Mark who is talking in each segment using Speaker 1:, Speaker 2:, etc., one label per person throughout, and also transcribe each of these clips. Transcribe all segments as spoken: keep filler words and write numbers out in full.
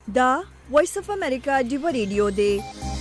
Speaker 1: دا وایس اف امریکا ډیو ریډیو دی.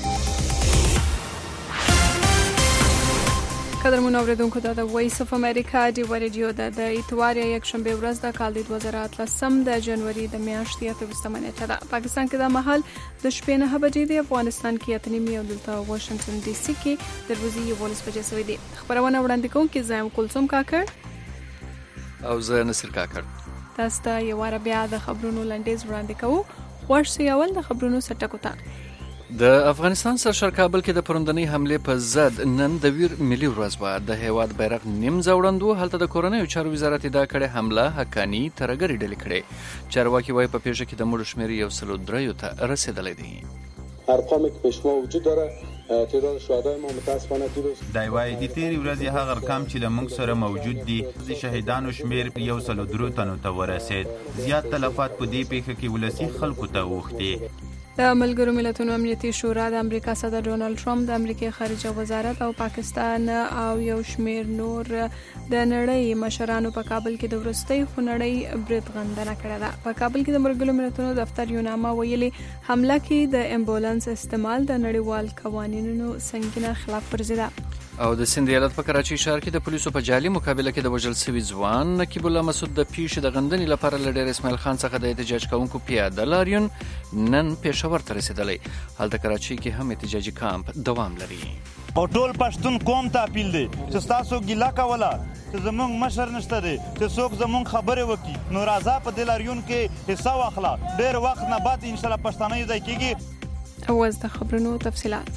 Speaker 2: قدرمن اوریدونکو دا د وایس اف امریکا ډیو ریډیو ده. د اتوار یک شنبه ورځ د کال دوه زره اتلسم د جنوري د میاشتې اتلسمه نیټه ده. پاکستان کې د مهال د شپې نه بجې دی. افغانستان کې اته نیمې او دلته واشنگټن ډي سي کې د ورځې یوولس بجې شوې دي. خبرونه وړاندې کوم کې زم کلثوم کاکړ
Speaker 3: او زه نصر کاکړ.
Speaker 2: تاسو ته یو واره بیا د خبرونو لنډیز وړاندې کوو. ورشي اول د خبرونو سټکو ته
Speaker 3: د افغانستان سرشار کابل کې د پروندنۍ حملې په ضد نن د ویر ملي ورځ وه. د هیواد بیرغ نیم ځوړند و. هلته د کورنیو چارو وزارت ادعا کړې حمله حقاني ترهګرې ډلې کړې. چارواکي وایي په پیښه کې د مړو شمېر یو سل و دریو ته رسیدلی دی.
Speaker 4: ارقامی که پیش ما وجود داره تعداد شهدای ما متاسفانه دیروز
Speaker 5: دا وایي د تیرې ورځې هغه ارقام چې له موږ سره موجود دي د شهیدانو شمېر یو سل و درو تنو ته ورسید. زیات تلفات په دې پیښه کې ولسي خلکو ته اوښتي.
Speaker 2: د ملګرو ملتونو امنیتي شورا د امریکا صدر ډونالد ټرمپ د امریکای خارجه وزارت او پاکستان او یو شمېر نور د نړۍ مشرانو په کابل کې د وروستۍ خونړۍ برید غندنه کړې ده. په کابل کې د ملګرو ملتونو دفتر یو نامه ویلي حمله کې د امبولانس استعمال د نړیوال قوانینو سنگینه خلاف ورزي ده.
Speaker 3: او د سند ایالت په کراچۍ ښار کې د پولیسو په جعلي مقابله کې د وژل شوي ځوان نقیب الله مسعود د پیښې د غندنې لپاره له ډیر اسماعیل خان څخه د احتجاج کوونکو پیاده لاریون نن پېښور ته رسېدلی. هلته کراچۍ کې هم احتجاجي کامپ دوام لري.
Speaker 6: او ټول پښتون قوم ته اپیل دی چې ستاسو ګیله کوله چې زمونږ مشر نشته دی چې څوک زمونږ خبرې وکړي نو راځه په دې لاریون کې حصه واخله. ډېر وخت نه بعد انشاءالله پښتانه یو ځای کېږي.
Speaker 2: اوس د خبرونو تفصیلات.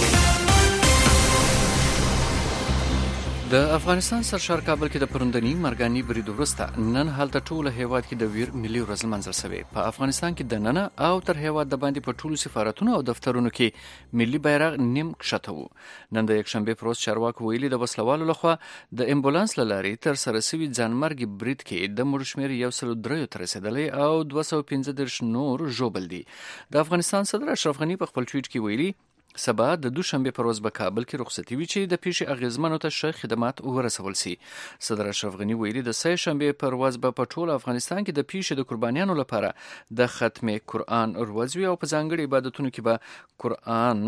Speaker 3: د افغانستان سرشار کابل کې د پروندنۍ مرګاني برید وروسته نن هلته ټوله هیواد کې د ویر ملي ورځ لمانځل شوې. په افغانستان کې د ننه او تر هیواد د باندې په ټولو سفارتونو او دفترونو کې ملي بیرغ نیم کښته و. نن د یکشنبې په ورځ چارواکو ویلي د وسلوالو لخوا د امبولانس له لارې تر سره شوي ځانمرګي برید کې د مړو شمېر یو سل و دریو ته رسېدلی او دوه سوه پنځه دېرش نور ژوبل دي. د افغانستان صدر اشرف غني په خپل ټویټ کې ویلي سبا د دوشنبې پر ورځ په کابل کې رخصتي وي چې د پیښې اغیزمنو ته ښه خدمات ورسول شي. صدر اشرف غني ویلي د سه شنبې پر ورځ به په ټول افغانستان کې د پیښې د قربانیانو لپاره د ختم قرآن ورځ وي او په ځانګړي عبادتونو کې به قرآن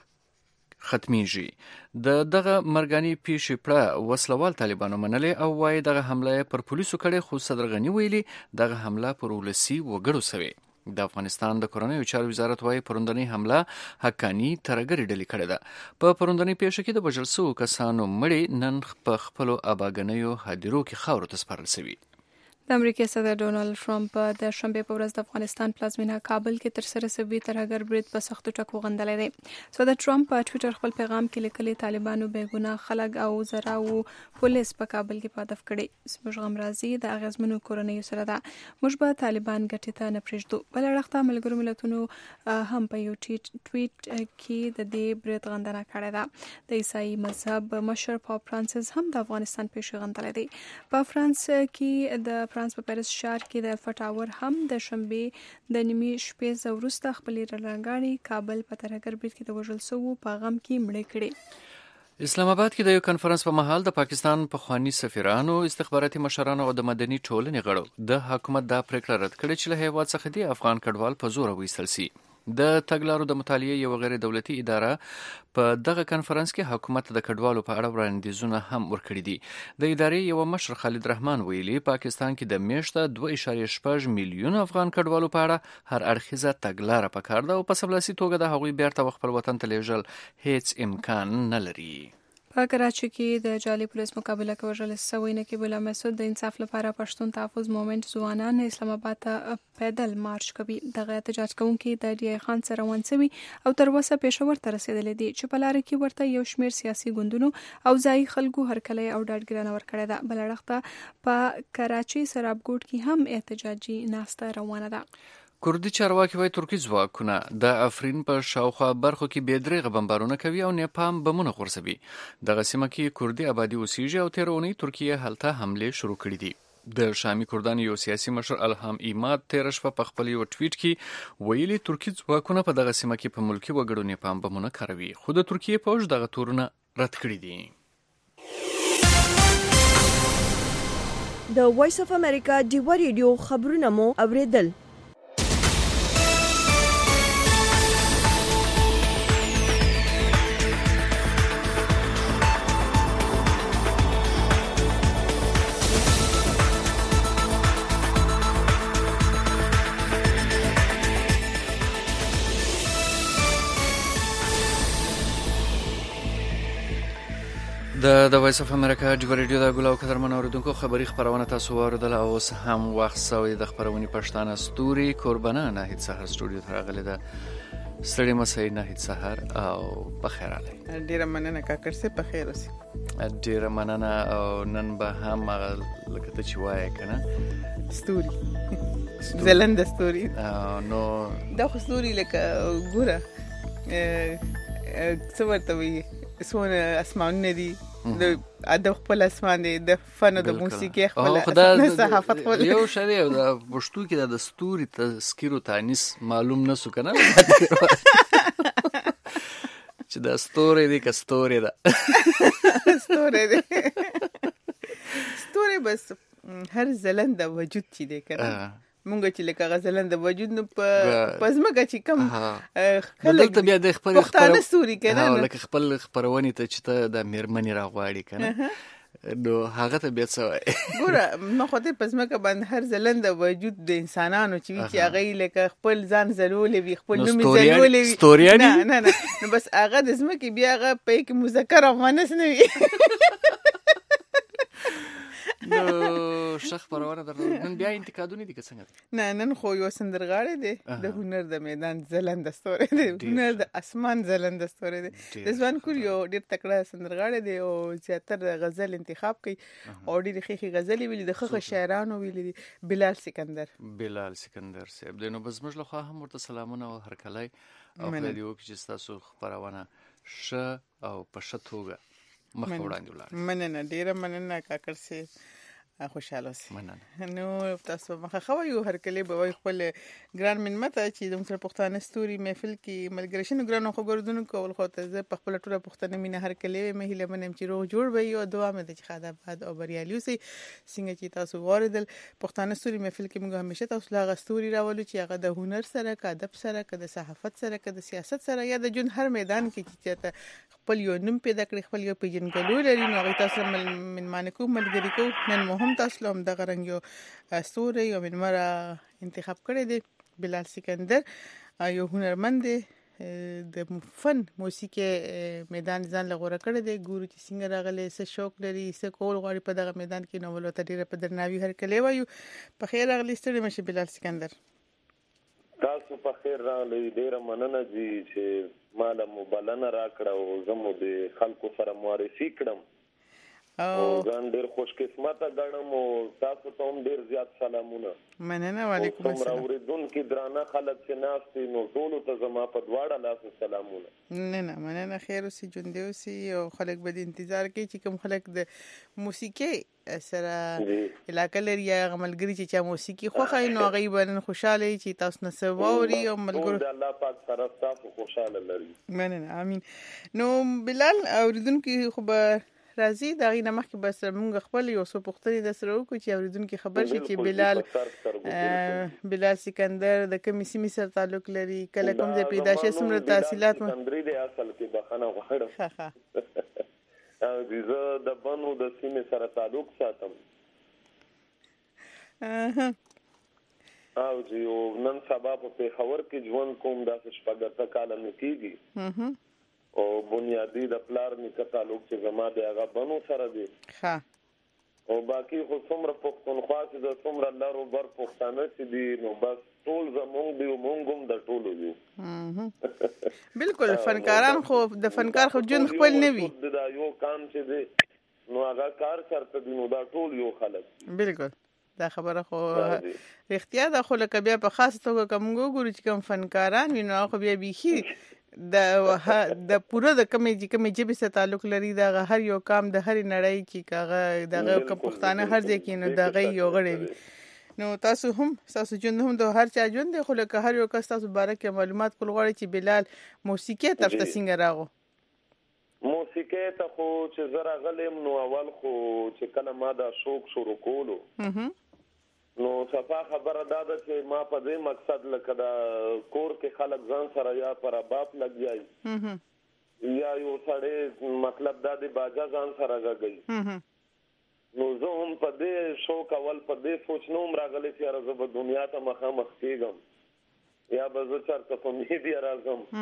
Speaker 3: ختمیږي. د دغه مرګاني پیښې پړه وسلوال طالبانو منلې او وایي دغه حمله پر پولیسو کړې، خو صدر غني ویلي دغه حمله پر ولسي وګړو شوې. د افغانستان د کورنیو چارو وزارت وايي پروندنۍ حمله حقاني ترهګرې ډلې کړې ده. په پروندنۍ پیښه کې د وژل شوو کسانو مړي نن په خپلو اباګنیو هدیرو کې خاورو ته سپارل شوي.
Speaker 2: د امریکای صدر ډونالد ټرمپ د شنبې په ورځ د افغانستان پلازمینه کابل کې تر سره شوي ترهګر برید په سختو ټکو غندلی دی. صدر ټرمپ په ټویټر خپل پیغام کې لیکلي طالبانو بېګناه خلک او زراو پولیس په کابل کې په هدف کړي. زموږ غم راځي د اغیزمنو کورنیو سره ده. موږ به طالبان ګټې ته نه پرېږدو. بل اړخ ملګرو ملتونو هم په یو ټویټ کې د دې برید غندنه کړې ده. د عیسائی مذهب مشر پاپ فرانسیس هم د افغانستان پیښې غندلی دی. په فرانس کې د فرانس په پاریس ښار کې د فټاور هم د شنبې د نیمې شپې وروسته خپلې رڼاګانې کابل په ترهګر برید کې د وژل شوو په غم کې مړې کړې.
Speaker 3: اسلام آباد کې د یو کنفرانس په مهال د پاکستان پخواني سفیرانو، استخباراتي مشرانو او د مدني ټولنې غړو د حکومت دا پریکړه رد کړې چې له هیواد څخه د افغان کډوال په زور وایستل شي. د تګلارو د مطالعې یو غیر دولتي اداره په دغه کنفرانس کې حکومت د کډوالو په اړه وړاندیزونه هم ورکړي دي. د ادارې یو مشر خالد رحمان ویلي پاکستان کې د میاشته دوه اعشاریه شپږ میلیون افغان کډوالو په اړه هر اړخیزه تګلاره پکار ده او په سملاسي توګه د هغوی بیرته خپل وطن ته لیږل هیڅ امکان نه لري.
Speaker 2: په کراچۍ کې د جعلي پولیس مقابله کې وژل شوی نقیب الله مسعود د انصاف لپاره پښتون تحفظ مومنت ځوانان اسلام آباد ته پیدل مارچ کوي. دغه احتجاج کوونکي د ډي آی خان سره روان شوي او تر اوسه پېښور ته رسېدلي دي چې په لاره کې ورته یو شمېر سیاسي ګوندونو او ځایي خلکو هرکلی او ډاډګیرنه ورکړې ده. بل اړخ ته په کراچۍ سرابګوټ کې هم احتجاجي ناسته روانه ده.
Speaker 3: کردي چارواکي وايي ترکي ځواکونه د افرین په شاوخوا برخو کې بېدریغه بمبارونه کوي او نیپام بمونه غورځوي. دغه سیمه کې کردي آبادي اوسیږي او تېره اونۍ ترکیه هلته حملې شروع کړي دي. د شامي کردانو یو سیاسي مشر الهام ایماد تېره شپه په خپل یو ټویټ کې ویلي ترکي ځواکونه په دغه سیمه کې په ملکي وګړو نیپام بمونه کاروي، خو د ترکیې پوځ دغه تورونه رد کړي دي.
Speaker 1: د وایس اف امریکا ډیو ریډیو خبرونه مو اوریدل.
Speaker 3: د د وایس اف امریکا ډیو ریډیو د ګلاو قدرمن اوریدونکو خبری خبرونه تاسو واردل او اوس هم وخت سوی د خبرونې پښتانه ستوري قربانه ناهید سحر سټوډیو ته راغلی ده. ستړي مسئ ناهید سحر او بخیر علی.
Speaker 7: ډیره مننه کاکر سي په خیر اوسې.
Speaker 3: ډیره مننه او نن به هم لکه ته چې وایې کنه
Speaker 7: ستوري زلند ستوري
Speaker 3: نو
Speaker 7: دا خو ستوري لکه ګوره څه ورته وي څونه اسمانونه دي د ادب خپل اسمان دی د فن او د موسیقي خپل صحافت خپل
Speaker 3: یو شری او د پښتو کې د ستوري تذکیر او تانیث معلوم نه سو کنه چې د ستوري دی که ستوري ده
Speaker 7: ستوري دی ستوري بس هر زلند وجود چې دی کنه مونږ چې لکه غزلان د وجود نو په پزماګه چې کم
Speaker 3: خلک بیا د خپل
Speaker 7: خپل ستوري کنه
Speaker 3: لکه خپل خبرونه ته چې ته د میرمنې راغواړي کنه نو هغه ته بیا څه وای
Speaker 7: ګوره نو خو ته پزماګه باندې هر زلند د وجود د انسانانو چې چې هغه لکه خپل ځان زلولې وي خپل نوم زلولې وي
Speaker 3: ستوریانی
Speaker 7: نه نه نو بس هغه د زمکه بیا هغه په کې مذکر افغانس نه وي
Speaker 3: نو شخ پرونه در نن بیا انتقادونه دي که څنګه
Speaker 7: نه نن خو یو سندرغاړی دی د هنر د میدان زلند ستوری دی هنر د اسمان زلند ستوری دی د ځوان کور یو ډیر تکړه سندرغاړی دی او زیاتره غزل انتخاب کوي او ډیر ښه غزلې ویلي د ښه شاعرانو ویلي دي. بلال سکندر
Speaker 3: بلال سکندر صاحب دی نو بس موږ له خوا هم ورته سلامونه او هرکلی او خدای دې وکړي چې تاسو خبرونه ښه او په ښه توګه مخ وړاندې ولاړ.
Speaker 7: مننه ډیره مننه کاکر سي خوشاله اوسئ.
Speaker 3: مننه.
Speaker 7: نو تاسو مخه خو یو هر کله به وای خپل ګران من مته چې د مصر پښتانه ستوري محفل کې ملګری شنو ګران خو ګردونکو کول خو ته په خپل ټوله پښتنه مینه هر کله مې هله منم چې روغ جوړ وي او دعا مې د چې خاطر بعد او بریالي اوسئ. څنګه چې تاسو واردل پښتانه ستوري محفل کې موږ همیشه تاسو لا غستوري راولو چې هغه د هنر سره کا ادب سره کا د صحافت سره کا د سیاست سره یا د جون هر میدان کې چې خپل یو نوم پیدا کړی خپل یو پیژنګلو لري نو هغه تاسو من مانکو ملګری کو نن مهم تاسو هم د غرنګ یو ستوري یو منمره انتخاب کړی دی. بلال سکندر یو هنرمند دی د فن موسیقي میدان ځان لغوره کړی دی. ګورو چې څنګه راغلی څه شوق لري څه کول غواړي په دغه میدان کې نو ولته ډیره په درناوي هر کله وایو په خیر راغلی ستړي مشه بلال سکندر.
Speaker 8: تاسو په خیر راغلی ډیره مننه جی چې مالا مبلنه راکړه او زمو د خلکو سره معرفي کړم او ځان ډیر خوش قسمته ګڼم او تاسو ته هم ډیر زیات سلامونه.
Speaker 7: مننه وعلیکم السلام.
Speaker 8: څومره اوریدونکي درانه خلک چې ناست دي نو ټولو ته زما په دواړه لاس سلامونه.
Speaker 7: نه نه مننه خیر اوسې ژوندي اوسې او خلک به د انتظار کوي چې کوم خلک د موسیقي سره علاقه لري یا ملګري چې چا موسیقي خوښوي نو هغوی به نن خوشحاله چې تاسو نه څه واوري او ملګرو
Speaker 8: د الله پاک سره تاسو خوشحاله لري.
Speaker 7: مننه امین. نو بلال اوریدونکي خو به راځي دا غي نمخ کې بس موږ خپل یو څو پوښتنې د سره وکړو چې اوریدونکو خبر شي چې بلال بلال سکندر د کوم سیمې سره تعلق لري کله کوم ځای پیدا شي څومره تحصیلات مو
Speaker 8: سکندري د اصل کې بخنه غوړم او زه د بنو د سیمې سره تعلق ساتم او چې نن سبا په پیښور کې ژوند کوم د شپږ کال نه کیږي او بنیادی د پلار نیکه تعلق چې زما د هغه بنو سره دی
Speaker 7: ښه
Speaker 8: او باقي خو څومره پښتونخوا چې د څومره لارو بر پښتانه چې دي نو بس ټول زمونږ دی او مونږ هم د ټولو دی.
Speaker 7: بالکل فنکاران خو د فنکار خو جون خپل نه وي
Speaker 8: دا یو کام چې دی نو هغه کار چرته دی نو دا ټول یو خلک.
Speaker 7: بالکل دا خبره خو رښتیا ده خو لکه بیا په خاص توګه کوم ګورو چې کوم فنکاران وي نو خو بیا بیخي د د پوره د کمې چې کمې جبې سره تعلق لري دا هر یو کام د هر نړۍ کې کاغه دغه پښتانه هر ځای کې نو دغه یو غړي وي نو تاسو هم تاسو جون هم د هر چا جون دی خو لکه هر یو کس تاسو باره کې معلومات کول غواړي چې بلال موسیقي طرف ته څنګه راغو.
Speaker 8: موسیقي ته خو چې زرا غلم نو اول خو چې کله ما دا شوق شروع کولو نو صفا خبره دا ده چې ما په دې مقصد لکه دا کور کې خلک ځان سره یا پر باپ لګیای یا یو سړی مطلب دا د باجا ځان سره غږی نو زه هم په دې شوق اول په دې سوچ نوم راغلی چې راځه په دنیا ته مخامخ کېږم یا به زه چېرته په میډیا راځم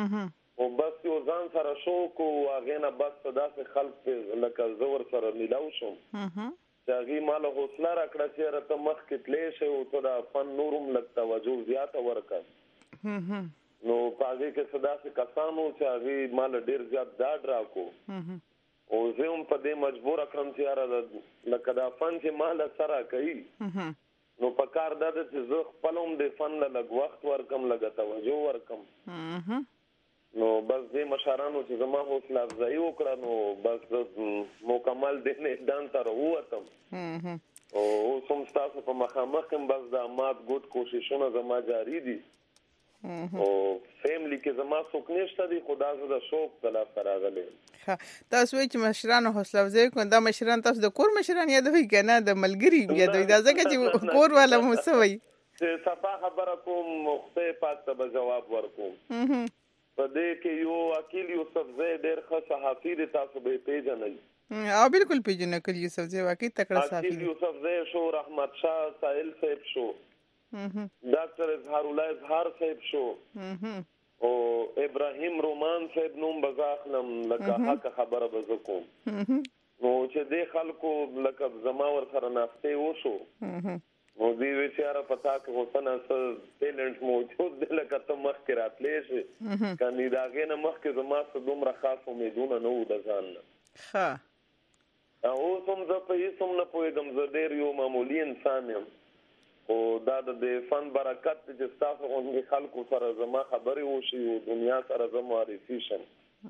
Speaker 8: او بس یو ځان سره شوق او هغه نه بس داسې خلک لکه زور سره ملاو شم چې هغه مال حوصله راکړه چې راته مخ کې تلې شي او ته د فن نورم لږ توجه زیاته ورکړه نو پاګه کې صدا سے کسانو چې هغه مال ډیر زیات ډاډ راکو او زه هم په دې مجبور کړم چې یاره لکه دا فن چې مال سره کوي نو په کار دا چې زه خپلوم د فن له لږ وخت ورکم لږ توجه ورکم نو بس دې مشرانو چې زما حوصله افزایی وکړه نو بس مکمل دې میدان ته راووتم او اوس هم ستاسو په مخامخ کې بس د مات ګوت کوششونه زما جاری دي او فیملی کې زما څوک نشته دي خدا زه د شوق د لاسه راغلی
Speaker 7: ها تاسو وایئ چې مشرانو حوصله افزایی کوئ دا مشران تاسو د کور مشران یادوئ که نه د ملګري یادوئ دا ځکه چې کور والا مو څه وایي
Speaker 8: چې صفا خبره کوم خدای پاک ته به جواب ورکوم په دې کې یو عقیل یوسفزی ډېر ښه صحافي دی تاسو به یې پېژنئ
Speaker 7: او بالکل پیژنه کلی یوسفزی واقعي تکړه صحافي
Speaker 8: عقیل یوسفزی شو رحمت شاه ساحل صاحب شو ډاکټر اظهار الله اظهار صاحب شو او ابراهیم رومان صاحب نوم بزاخلم لکه حق خبره به زه کوم نو چې دې خلکو لکه زما ور سره ناستې وشو نو دی وی چې را پتا کې هوتنه څه ټیلنټ موجود دی لکه ته مخ کې راتلې شي کني دا غنه مخ کې زما څه دومره خاص امیدونه نه و د ځان نه ها او سم زه په هیڅ هم نه پوهېږم زه ډېر یو معمولي انسان یم او دا د فن برکت چې ستاسو غوندې خلکو سره زما خبرې وشي او دنیا سره زه معرفي شم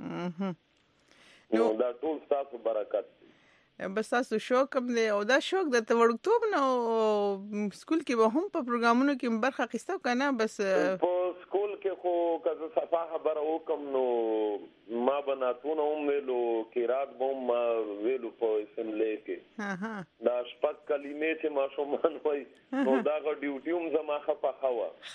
Speaker 8: نو دا ټول ستاسو برکت
Speaker 7: بس تاسو شوق هم دی او دا شوق د وړکتوب نه سکول کې به هم په پروګرامونو کې برخه اخیسته که نه بس
Speaker 8: په سکول کې خو که زه صفا خبره وکړم نو ما به نعتونه هم ویلو قرات به هم ما ویلو په اسمبلی کې دا شپږ کلمې چې ماشومان وایي نو دا هغه ډیوټي هم زما ښه پخه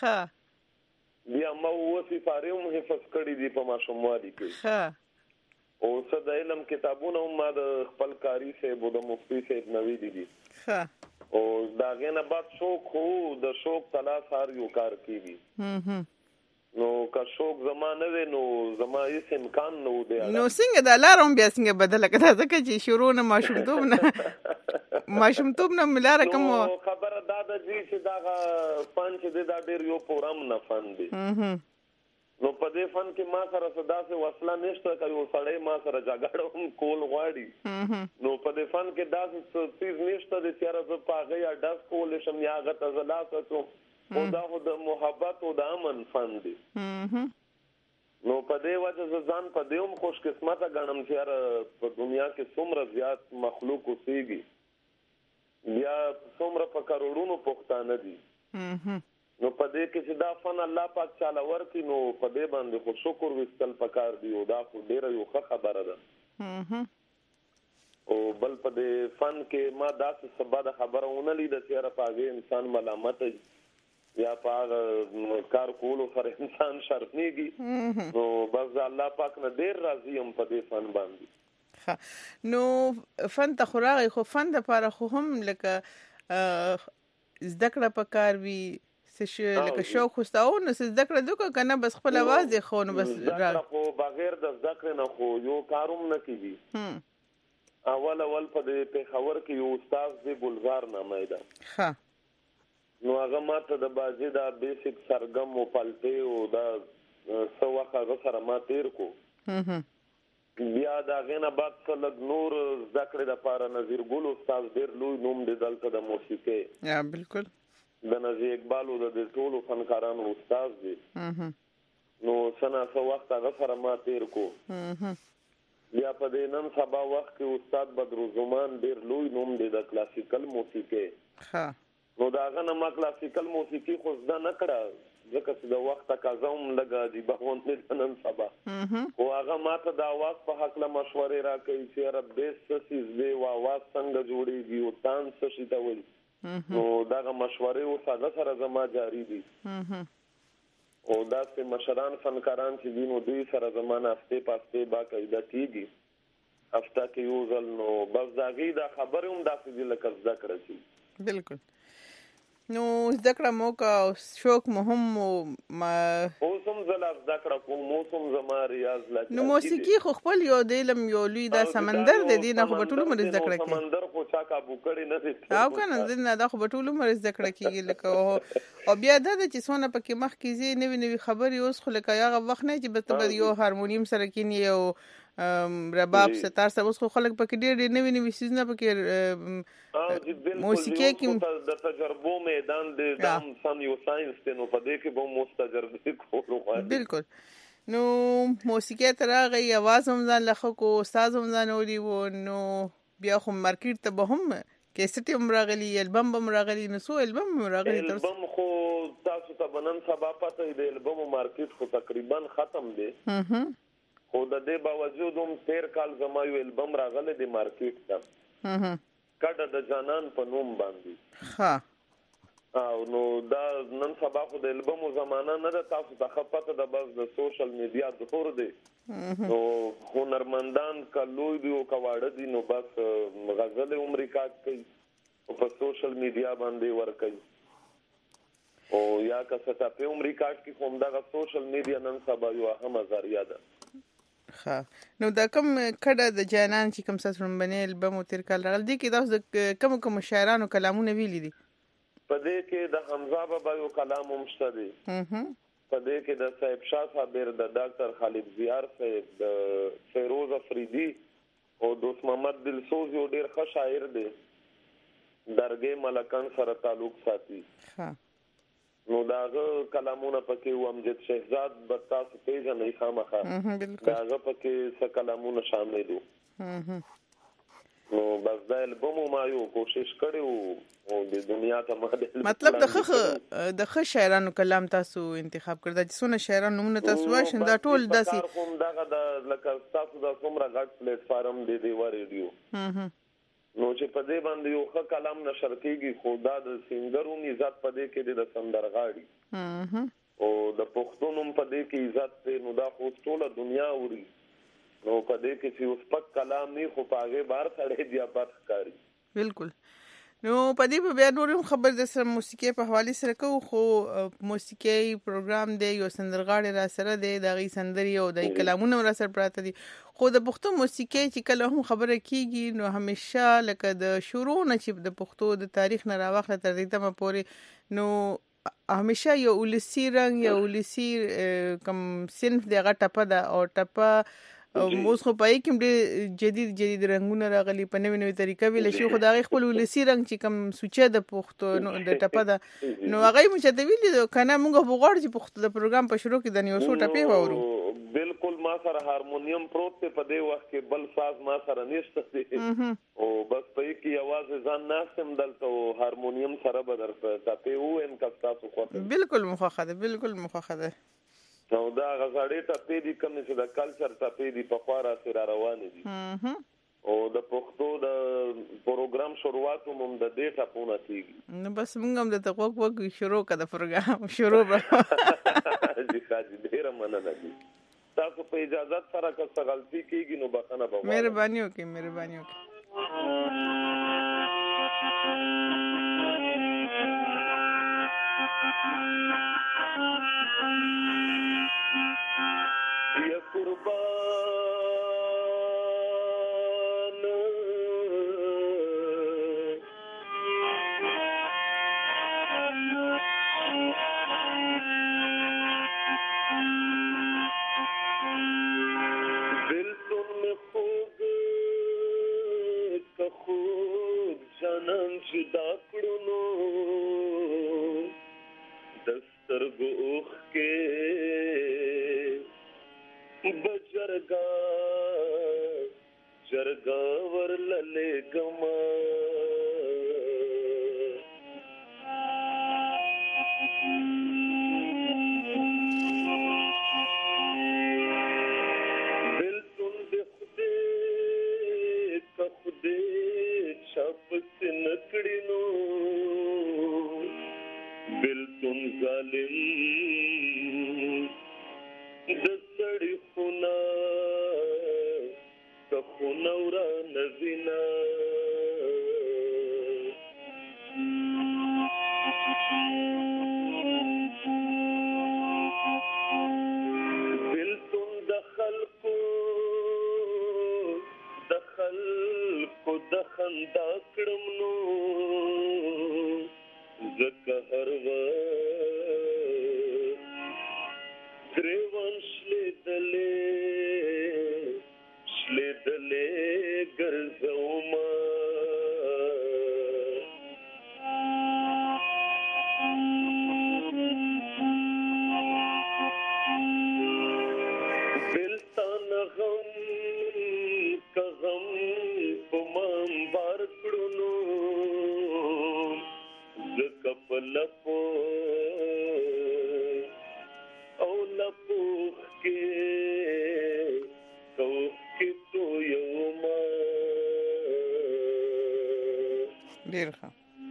Speaker 8: وه بیا ما اووه سپارې هم حفظ کړي دي په ماشوموالي کې او څه د علم کتابونه هم ما د خپل کاري صاحب او د مفتي صاحب نه ویلي دي او د هغې نه بعد شوق خو د شوق تلاس هر یو کار کېږي نو که شوق زما نه وی نو زما هېڅ امکان نه و دی
Speaker 7: نو څنګه دا لاره هم بیا څنګه بدله کړه ځکه چې شروع نه ماشومتوب نه ماشومتوب نه مې لاره کوم
Speaker 8: خبره دا ده چې دغه فن چې دی دا ډېر یو پورم نه فن دی نو په دې فن کې ما سره څه داسې وسله نشته که یو سړی ما سره جګړه هم کول غواړي نو په دې فن کې داسې څه څیز نشته دی چې یاره زه په هغه یا ډز کولی شم یا هغه ته زه لاس اچوم خو دا خو د محبت او د امن فن دی نو په دې وجه زه ځان په دې هم خوش قسمته ګڼم چې یاره په دنیا کې څومره زیات مخلوق اوسېږي بیا څومره په کروڑونو پښتانه دي نو په دې کې چې دا فن الله پاک چاله ورکړي نو په دې باندې خو شکر ویستل پکار دی او دا خو ډېره یو ښه خبره ده او بل په دې فن کې ما داسې څه بده خبره ونه لیده چې یاره په هغې انسان ملامته یا په هغه کار کولو سره انسان شرمېږي نو بس د الله پاک نه ډېر راضي یم په دې فن باندې
Speaker 7: نو فن ته خو راغی خو فن دپاره خو هم لکه زده کړه پکار وي لکه شوق خو ستا و نو څه زده کړه دې وکړه که نه بس خپل اواز یې ښه نو بس
Speaker 8: زده کړه خو بغیر د زده کړې نه خو یو کار هم نه کېږي اول اول په دې پېښور کې یو استاد دی ګلزار نامه یې ده نو هغه ما ته د بازي دا بیسک سرګم او پلټې او دا څه وخت هغه سره ما تېر کو بیا د هغې نه بعد څه لږ نور زده کړې دپاره نظیر ګل استاد ډېر لوی نوم دی دلته د موسیقۍ
Speaker 7: یا بالکل
Speaker 8: د نظیر اقبال او د ټولو فنکارانو استاد دی نو څه نه څه وخت هغه سره ما تېر کو بیا په دې نن سبا وخت کې استاد بدرالزمان ډېر لوی نوم دی د کلاسیکل موسیقۍ نو د هغه نه ما کلاسیکل موسیقي خو زده نه کړه ځکه چې د وخت تقاضا هم لږ عجیبه غوندې ده نن سبا خو هغه ما ته د اواز په هکله مشورې راکوي چې یاره بیس څه څیز دی او اواز څنګه جوړېږي او تان څه شي ته وایي نو دغه مشورې اوس هغه سره زما جاري دي او داسې مشران فنکاران چې دي نو دوی سره زما ناستې پاستې باقاعده کېږي هفته کې یو ځل نو بس د هغې دا خبرې هم داسې دي لکه زده کړه شي
Speaker 7: بالکل نو زده کړه مو که شوق مو هم
Speaker 8: اوس هم هم زلا ذکر کوم موسم زما ریاض لکه
Speaker 7: نو موسیقي خو خپل یو د علم یو لوی دا سمندر دی دی نه خو په ټولو مرز ذکر کوي
Speaker 8: سمندر خو چا کابو کړي نه دي
Speaker 7: او کنه زنه دا خو په ټولو مرز ذکر کیږي لکه او بیا دا چې څونه پکې مخ کې زی نوې نوې خبري اوس خو لکه هغه وخت نه چې به یو هارمونیم سره کینی یو رباب ستار سره اوس خو خلک پکې ډېر ډېر نوې نوې سیزونه پکې موسیقي کې
Speaker 8: د تجربو میدان دی دا سم یو ساينس ته نو په دې کې به مستجربه کولو
Speaker 7: بالکل نو موسیقي تر هغه आवाज هم ځان لخوا کو استاد هم ځان ولي وو نو بیا خو مارکیټ ته به هم کیسټ هم راغلی البم هم راغلی نو سو البم هم راغلی تر
Speaker 8: البم خو تاسو ته بنن سبا پته دی البم مارکیټ خو تقریبا ختم دی خو د دې باوجود هم تیر کال زما یو البم راغلی دی مارکیټ ته کډه د جانان په نوم باندې
Speaker 7: ها
Speaker 8: او نو دا نن سبا خو د البم زمانہ نه ده تاسو ته خپته د بس د سوشل میډیا ظهور دی نو هنرمندان کلوې دی او کواړه دي نو بس غزل امریکا کوي او په سوشل میډیا باندې ور کوي او یا که څه په امریکا کې کوم دا سوشل میډیا نن سبا یو اهم ذریعہ ده
Speaker 7: ها نو دا کوم کډه د جانان چې کوم څه بنې البم تیر کال راغلی دی کې تاسو کوم کوم شاعرانو کلامونه ویلي دي
Speaker 8: په دې کې د حمزه بابا یو کلام هم شته دی په دې کې د صاحب شاه صاحب د ډاکټر خالد زیار صاحب د فیروز افریدی او دوست محمد دلسوز یو ډیر ښه شاعر دی درګې ملکان سره تعلق ساتي
Speaker 7: ها
Speaker 8: نو داغه کلامونه پکې و امجد شهزاد بتا سپیجن نه خامخا داغه پکې څه کلامونه شامل دي نو بس دا البم ما یو کوشش کړو او د دنیا ته مخدل
Speaker 7: مطلب د خخ د خ شاعرانو کلام تاسو انتخاب کړل چې څونه شاعران نمونه تاسو واشن دا ټول داسي
Speaker 8: کوم دغه د لکه تاسو د څومره غټ پلیټ فارم دی دی و ریډیو نو چې په دې باندې یو ښه کلام نشر کیږي خو دا د سنگرو عزت په دې کې د سندرغاړي او د پښتونوم په دې کې عزت ته نو دا خو ټوله دنیا اوري نو په دې کې چې اوس پک کلام نه خو پاغه بار سره دی اپات کاری
Speaker 7: بالکل نو په دې په بیا نورم خبر د سره موسیقي په حواله سره کو خو موسیقي پروګرام دی یو سندرغاړي را سره دی دغه سندري او د کلامونو را سره پراته دي خو د پښتو موسیقي چې کله هم خبره کیږي نو همیشه لکه د شروع نه چې د پښتو د تاریخ نه راوخله تر دې تمه پورې نو همیشه یو ولسی رنگ یا ولسی کم صنف دغه ټپه ده او ټپه اوس خو پای کوم ډېر جدید جدید رنگونه راغلي په نوې نوې طریقه ویل شي خو دا غي خپل ولسی رنگ چې کم سوچه د پښتو نو د ټپه ده نو هغه مو چې د ویل کنه موږ بغوړ چې پښتو د پروګرام په شروع کې د نیو سو ټپه وورو
Speaker 8: بالکل ما سره هارمونیم پروت په دې وخت کې بل ساز ما سره نشته دي او بس په کې आवाज ځان ناسم دلته هارمونیم سره بدر ټپه و ان کا تاسو خو
Speaker 7: بالکل مخاخه ده بالکل مخاخه ده
Speaker 8: نو دا غزاړې ټپې دي کوم چې د کلچر ټپې دي په خورا سره روان دي او د پښتو د پروګرام شروعات هم د دې ټاپونه کیږي
Speaker 7: نو بس موږ هم د تقوق وګ شروع کړه پروګرام شروع به
Speaker 8: جی خاجي ډیر مننه دي تاسو په اجازه سره که څه غلطي کیږي نو بخښنه به
Speaker 7: مهرباني وکړئ مهرباني وکړئ
Speaker 8: یا قربان دل تم خوب کا خوب جنم جدا کړو دستر گوخ کے بجرگا جرگا ور للے گما دل تم دے خودے کا خودے چھپ سے نکڑی نو بل تم ظالم دسڑی خونا کا خونورا نزینا ګریوان شلیدلې شلیدلې ګرځوما دلتان غم کغم پمام بار کړونو زکپلپو او لپوخ کې کوخ کې تو یوما
Speaker 7: ډیر ښه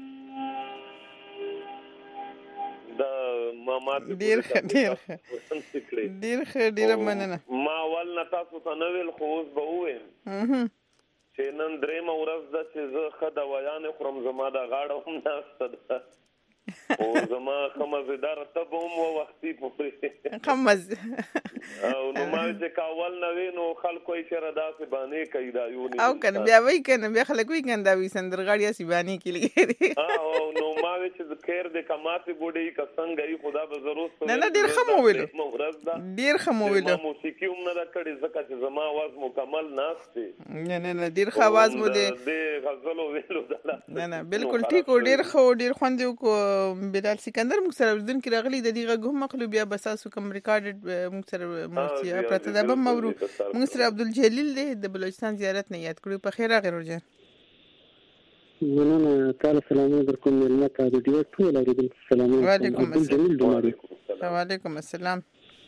Speaker 8: دا ماما
Speaker 7: ډیر ښه ډیر ښه ډیر ښه ډیر مننه
Speaker 8: ما ول نه تاسو ته نو ویل خو اوس به وایم چې نن درېمه ورځ ده چې زه ښه دوايانې خورم زما د غاړه هم ناسته ده او زما ښه مزېداره طب هم وه وختي پورې
Speaker 7: ښه مزه
Speaker 8: او نو ما چې که اول نه وي نو خلکو یې چېرې داسې بانې کوي دا یونې
Speaker 7: او که نه بیا وایي که نه بیا خلک وایي که نه دا وایي سندرغاړي هسې بانې کې لګېدې
Speaker 8: او نو ما وی چې خیر دې که ماتې بوډۍ که څنګه وي خو دا به زه روسته
Speaker 7: نه نه ډېر ښه مو ویلو
Speaker 8: ورځ ده
Speaker 7: ډېر ښه مو ویلو
Speaker 8: ما موسیقي هم نه ده کړې ځکه چې زما اواز مکمل ناست دی
Speaker 7: نه نه نه ډېر ښه اواز مو دی
Speaker 8: د غزلو ویلو ده
Speaker 7: نه نه بالکل ټیک و ډېر ښه و ډېر خوند یې وکړو بلال سکندر موږ سره اردوونکي راغلي د دې غږ هم اخلو بیا به ستاسو کوم ریکارډډ موږ سره موسیقي پرته ده به هم اورو موږ سره عبدالجلیل دی د بلوچستان زیارت نه یاد کړو په خیر راغی روژان
Speaker 9: مننه تعالی سلامونه در کوم مېلمه ته د ډېر ټول اورېدونکو سلامونه
Speaker 7: وعلیکم السلام وعلیکم السلام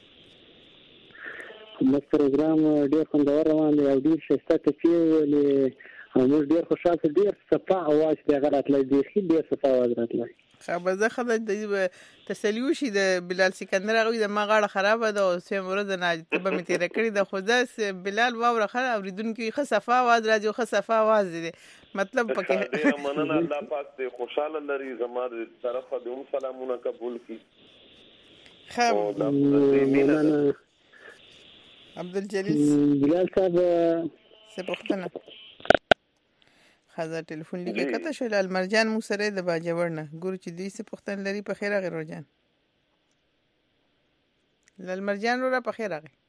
Speaker 9: زموږ پروګرام ډېر خوندور روان دی او ډېر ښایسته ټپې ویلې او موږ ډېر خوشحاله ډېر صفا اواز دی هغه راتلی بیخي ډېر صفا اواز راتلی
Speaker 7: ښه به زه ښه ده تسلي وشي د بلال سکندر هغه وایي د ما غاړه خرابه ده او سویم ورځ نه تبه مې تېره کړې ده خو داسې بلال واوره ښه اورېدونکي ښه صفا اواز راځي او ښه صفا اواز دی مطلب پکې
Speaker 8: ډېره مننه الله پاک دې خوشحاله لري زما د طرفه دې هم سلامونه قبول کړي
Speaker 7: ښه
Speaker 9: مننه
Speaker 7: عبدالجلیل
Speaker 9: بلال صاحب
Speaker 7: څه پوښتنه خزه ټلیفون لیکه کته شو لال مرجان مو سره د باجوړ نه ګورو چې دې څه پوښتنه لري په خیر راغی روجان لال مرجان را په خیر راغی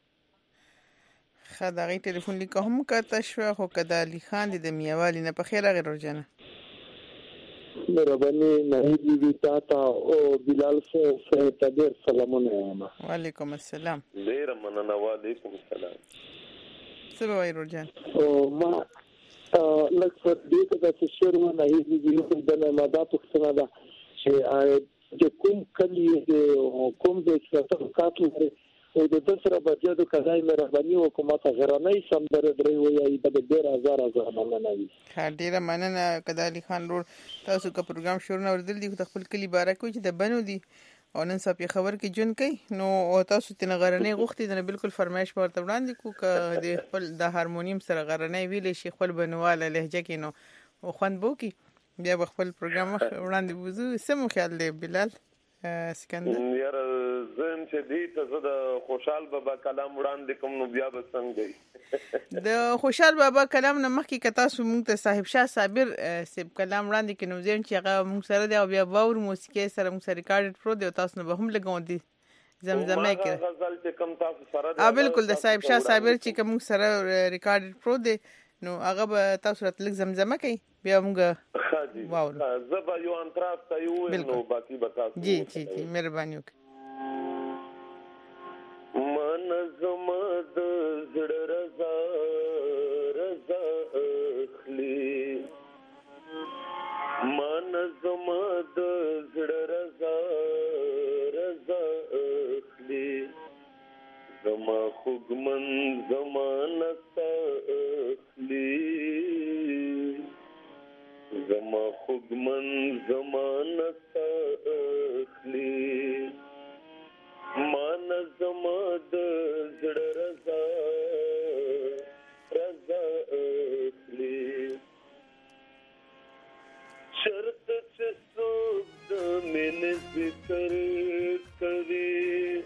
Speaker 7: خدا غي ټلیفون لیکه هم کته شو خو کدا علي خان دې د میوالي نه په خیر راغی روجان
Speaker 9: مرحباني نهید وی تاتا او بلال صاحب ته ډېر سلامونه وایم
Speaker 7: وعلیکم السلام
Speaker 8: ډېر مننه وعلیکم السلام
Speaker 7: څه وایي روجان
Speaker 9: او ما لکه په دې کې د شعر و نه هیڅ دې د نه دا پوښتنه ده چې د کوم کلی کوم د څه کاتو او د دسر بجو د کځای مهرباني حکومت غرانې سمندر درې وایي د ډېر هزار هزار مننه وي
Speaker 7: ډېر مننه کدالي خان رور تاسو کا پروګرام شروع نه وردل دي خپل کلی بارک کوي چې د بنو دي او نن صاحب خبر کې جون کوي نو تاسو تنه غرنې غوښتي نه بالکل فرمایش ورته وړاندې کو ک د خپل د هارمونیم سره غرنې ویلې شي خپل بنواله لهجه کې نو خوند بو کی بیا خپل پروګرام وړاندې وځو سمو خیال دی بلال سکندر
Speaker 8: یار زم چې دې ته زه د خوشحال بابا کلام وړاندې کوم نو بیا به څنګه د
Speaker 7: خوشحال بابا کلام نه مخکې کتا سو مونږ ته صاحب شاه صابر سیب کلام وړاندې کینو زم چې هغه مونږ سره دی او بیا باور موسیقي سره مونږ سره ریکارډ پرو دی تاسو نه به هم لګون دي زمزمه کې
Speaker 8: غزل چې کوم تاسو سره
Speaker 7: ا بالکل د صاحب شاه صابر چې کوم سره ریکارډ پرو دی نو هغه به تاسو راته لږ زمزمه کوي بیا موږ واو
Speaker 8: زبا یو انتراس ته یو نو باقي بتا
Speaker 7: جی جی جی مهرباني وکړئ
Speaker 8: من زما د زړه رضا رضا اخلي من زما د زړه رضا رضا اخلي زما خوګمن زمانه اخلي زما خوګمن زمانه اخلي مان زما د زړه رضا رضا اخلي شرط چې څوک د مینې ذکر کوي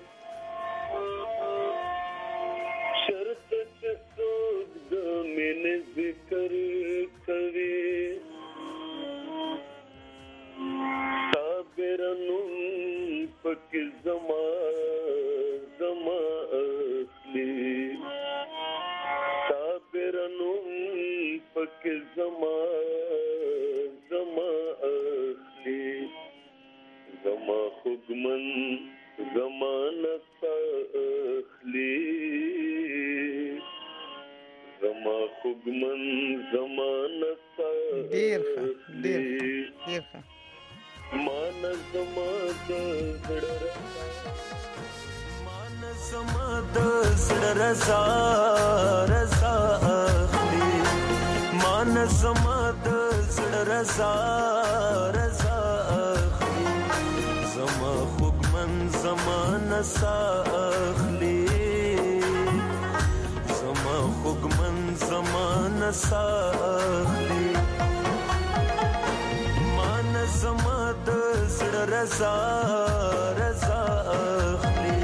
Speaker 8: شرط چې څوک د مینې ذکر کوي صابرنو پکې زما د خوږمن زمانه سا
Speaker 7: ډیر ښه ډیر ډیر ښه
Speaker 8: مان زما د زړه مان زما د زړه رضا رضا اخلي مان زما د زړه رضا رضا اخلي زما خوږمن زمانه سا اخلي زما خوږمن زمانه سا اخلي مان زما د زړه رضا رضا اخلي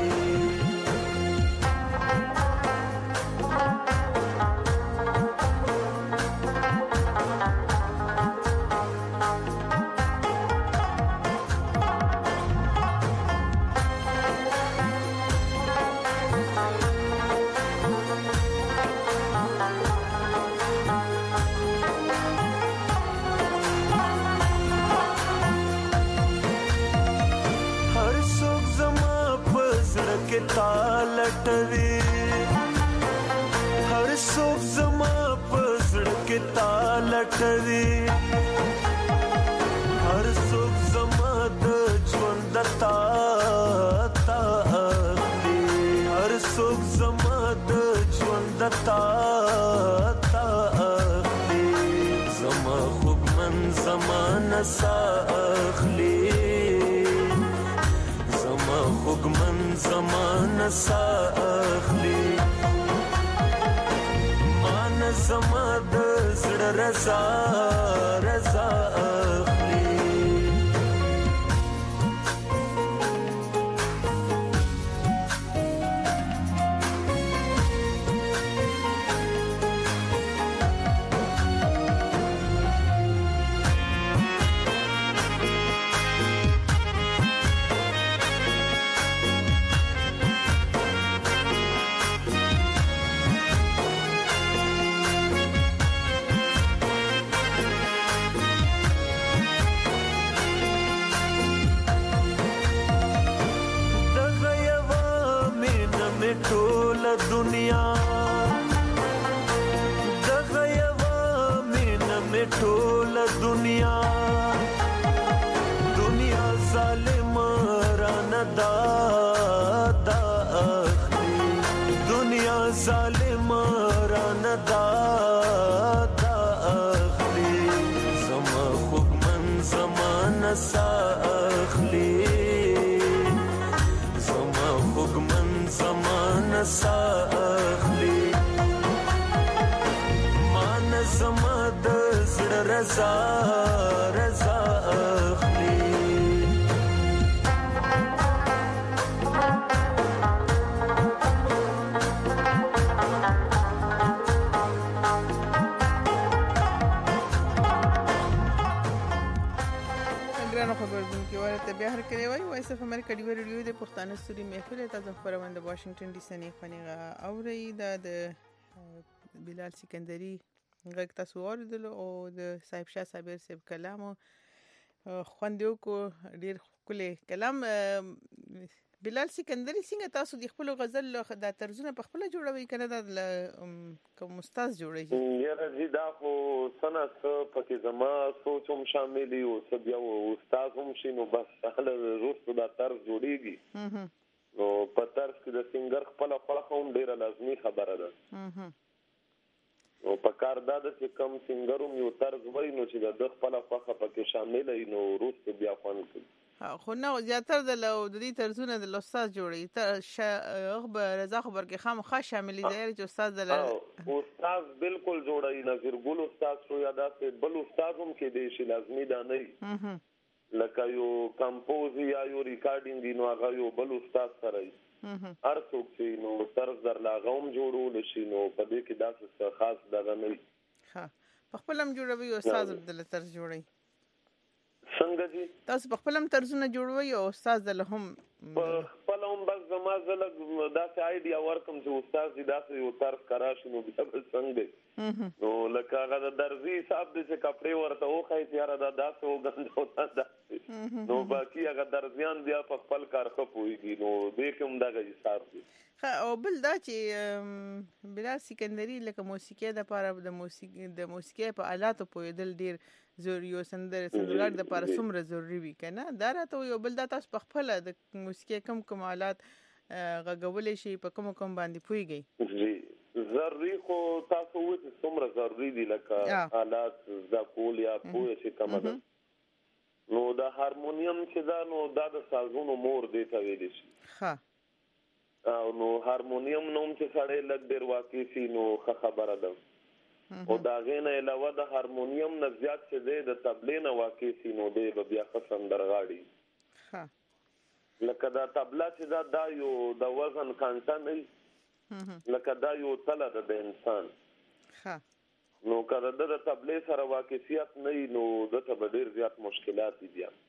Speaker 8: لټوي هر څوک زما په زړه کې تا لټوي هر څوک زما د ژوند تا تا اخلي هر څوک زما د ژوند تا تا اخلي زما خوږمن زمانه سا اخلي خوږمن زمانه سا اخلي مان زما د زړه رضا رضا اخلي دنیا دغه یوه مینه مې ټوله دنیا دنیا ظالمه رانه دا دا اخلي دنیا ظالمه رانه دا دا اخلي زما خوږمن زمانه سا اخلي زما خوږمن زمانه سا اخلي مان زما د زړه رضا رضا اخلي
Speaker 7: خبردونکو ورته بیا هر کله وای وایس اف امریکا دی ویډیو د پښتانه سوري محفل تاسو خبرونه د واشنگټن ډي سي نه خنیغه اوري د بلال سکندري غږ تاسو اوریدل او د صاحب شاه صابر صاحب کلام خوندو کو ډیر کله کلام بلال سکندري څنګه تاسو د خپل غزل د طرزونه په خپل جوړوي کنه د کوم استاد جوړي
Speaker 8: یاره جی دا خو سنت پکې زما سوچوم شامل یو سب یو استاد هم شنو بس هله روستو دا طرز جوړيږي نو په طرز کې د سنگر خپل خپل هم ډیره لازمي خبره ده نو په کار دا د کم سنگروم یو طرز وای نو چې د خپل خپل پکې شامل وي نو روستو بیا خوان کوي
Speaker 7: خو نو زیاتره د لو د دې طرزونه د استاد جوړي ته خبر رضا خبر کې خامخا شامل دي چې استاد د
Speaker 8: استاد بالکل جوړي نظر ګل استاد شو یا داسې بل استاد هم کې دي شي لازمي دا نه لکه یو کمپوز یا یو ریکارډینګ نو هغه یو بل استاد سره هر څوک چې نو طرز در لاغوم جوړول شي نو په دې کې داسې خاص دغه نه
Speaker 7: ها په خپلم جوړوي استاد عبد الله طرز جوړي
Speaker 8: څنګه جی
Speaker 7: تاسو په خپلم طرزونه جوړوي او استاد زله هم
Speaker 8: په خپلم بس زما زله داسې آیډیا ورکم چې استاد دې داسې یو طرز کرا شنو بیا څنګه نو لکه هغه د درزي صاحب دې چې کپڑے ورته وخای چې یاره دا داسې وګند وتا نو باقي هغه درزيان بیا په خپل کار خپويږي نو دې کوم دغه حساب دي
Speaker 7: او بل دا چې بلال سکندري لکه موسیقي د لپاره د موسیقي د موسیقي په آلاتو پوهېدل ډیر ضروري او سندر سندرګر د لپاره څومره ضروري وي کنه دا راته یو بل دا تاسو په خپل د موسیقي کم کم آلات غږولې شي په کوم کوم باندې پوهیږي
Speaker 8: جی ضروري خو تاسو وایي څومره ضروري دي لکه آلات د کول یا پوهه شي کوم ده نو د هارمونیم چې دا نو دا د سازونو مور دی ته ویل شي
Speaker 7: ها
Speaker 8: او نو هارمونیم نوم چې سړی لګ ډیر واقع شي نو خبره ده او دا غینه علاوه د هارمونیم نه زیات چې دی د تبلې نه واقع شي نو دی بیا خصم درغاړي
Speaker 7: ها
Speaker 8: لکه دا تبلا چې دا دا یو د وزن کانټا نه لکه دا یو تله ده د انسان
Speaker 7: ها
Speaker 8: نو کله د تبلې سره واقعیت نه نو د ته ډیر زیات مشکلات دي بیا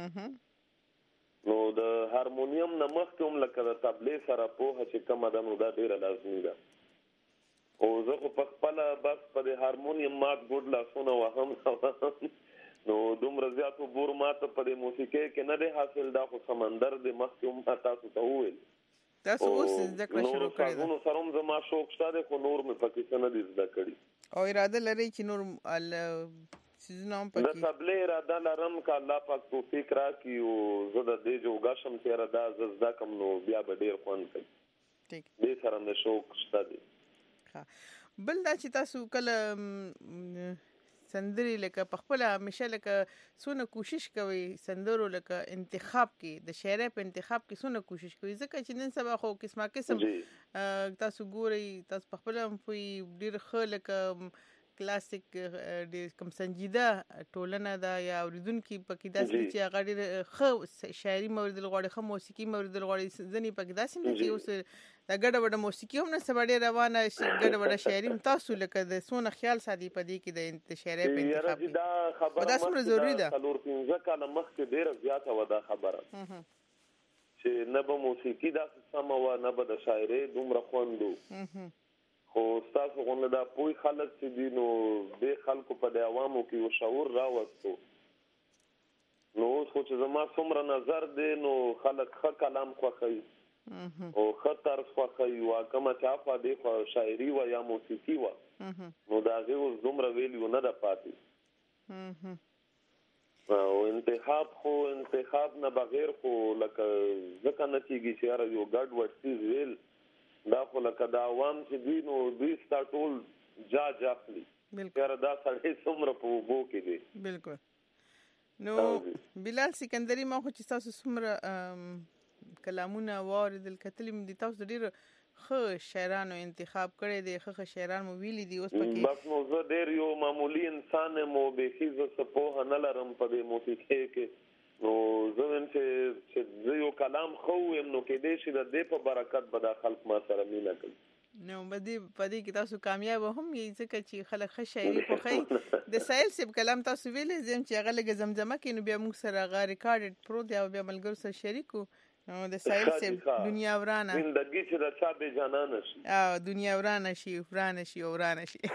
Speaker 8: نو د هارمونیم نه مخکوم لکه د تبلې سره په چې کومه ده نو دا ډیره لازمي ده او زه خو په خپل بس په د هارمونیم مات ګډ لاسونه وهم نو دومره زیات وګور ماته په د موسیقي کې نه دی حاصل دا خو سمندر د مخکوم تاسو ته وویل
Speaker 7: تاسو اوس ذکر شروع کړی
Speaker 8: نو سروم زما شوق شته خو نور مې پکې څه نه دي زده کړی
Speaker 7: او اراده لري چې نور سيزونه هم
Speaker 8: پکې د تبلې اراده لرم ک الله پاک توفیق راکړي او زه د دې جو غشم چې اراده ززدا کم نو بیا به ډیر خوان کوي
Speaker 7: ټیک
Speaker 8: دې سره مې شوق شته دي
Speaker 7: ها بل دا چې تاسو کله سندري لکه په خپل همیشه لکه سونه کوشش کوي سندرو لکه انتخاب کې د شاعر په انتخاب کې سونه کوشش کوي ځکه چې نن سبا خو قسمه قسم تاسو ګوري تاسو په خپل هم ډیر خلک کلاسیک د کم سنجیده ټولنه دا یا اوریدونکو پکې داسې چې هغه ډېر ښه شاعري مورد لغړی ښه موسیقي مورد لغړی ځنی پکې داسې نه چې اوس دا ګډه وډه موسیقي هم نه سبا ډېر روانه شي ګډه وډه شاعري هم تاسو لکه د سونه خیال ساتي پدې کې د شاعري په انتخاب
Speaker 8: کې دا خبره
Speaker 7: دا څومره ضروری ده
Speaker 8: څلور پنځه کاله مخکې ډېر زیاته ودا خبره چې نه به موسیقي دا سم و نه به د شاعري دومره خوندو خو تاسو غوښنه دا پوي خلک چې دي نو د خلکو په د عوامو کې یو شعور راوستو نو خو چې زما څومره نظر دی نو خلک ښه کلام خوښوي او ښه طرز خوښوي او کومه چاپه دی خو شاعري و یا موسیقي و نو دا هغه اوس دومره ویلیو نه ده پاتې او انتخاب خو انتخاب نه بغیر خو لکه ځکه نه کېږي چې یاره یو ګډ وډ څیز ویل دا خو لکه د عوام چې دوی نو دوی ستا ټول جاج اخلي یاره دا سړی څومره په اوبو کې دی
Speaker 7: بالکل نو بلال سکندري ما خو چې تاسو څومره کلامونه واوریدل کتلي مې دي تاسو ډېر ښه شاعرانو انتخاب کړی دی ښه ښه شاعران مو ویلي دي اوس پکې
Speaker 8: بس نو زه ډېر یو معمولي انسان یم او بیخي زه څه پوهه نه لرم په دې موسیقۍ کې نو زه وایم چې زه یو کلام ښه ویم نو کېدای شي د دې په برکت به دا خلک ما سره مینه کوي
Speaker 7: نو بدې په دې کې تاسو کامیاب هم یې ځکه چې خلک ښه شاعري خوښوي د سایل صاحب کلام تاسو ویلی زم چې هغه لږه زمزمه کوي نو بیا موږ سره هغه ریکارډډ پروت دی او بیا ملګرو سره شریک نو د سایل صاحب دنیا ورانه
Speaker 8: زندگی چې د چا بې جانانه شي
Speaker 7: او دنیا ورانه شي ورانه شي او ورانه شي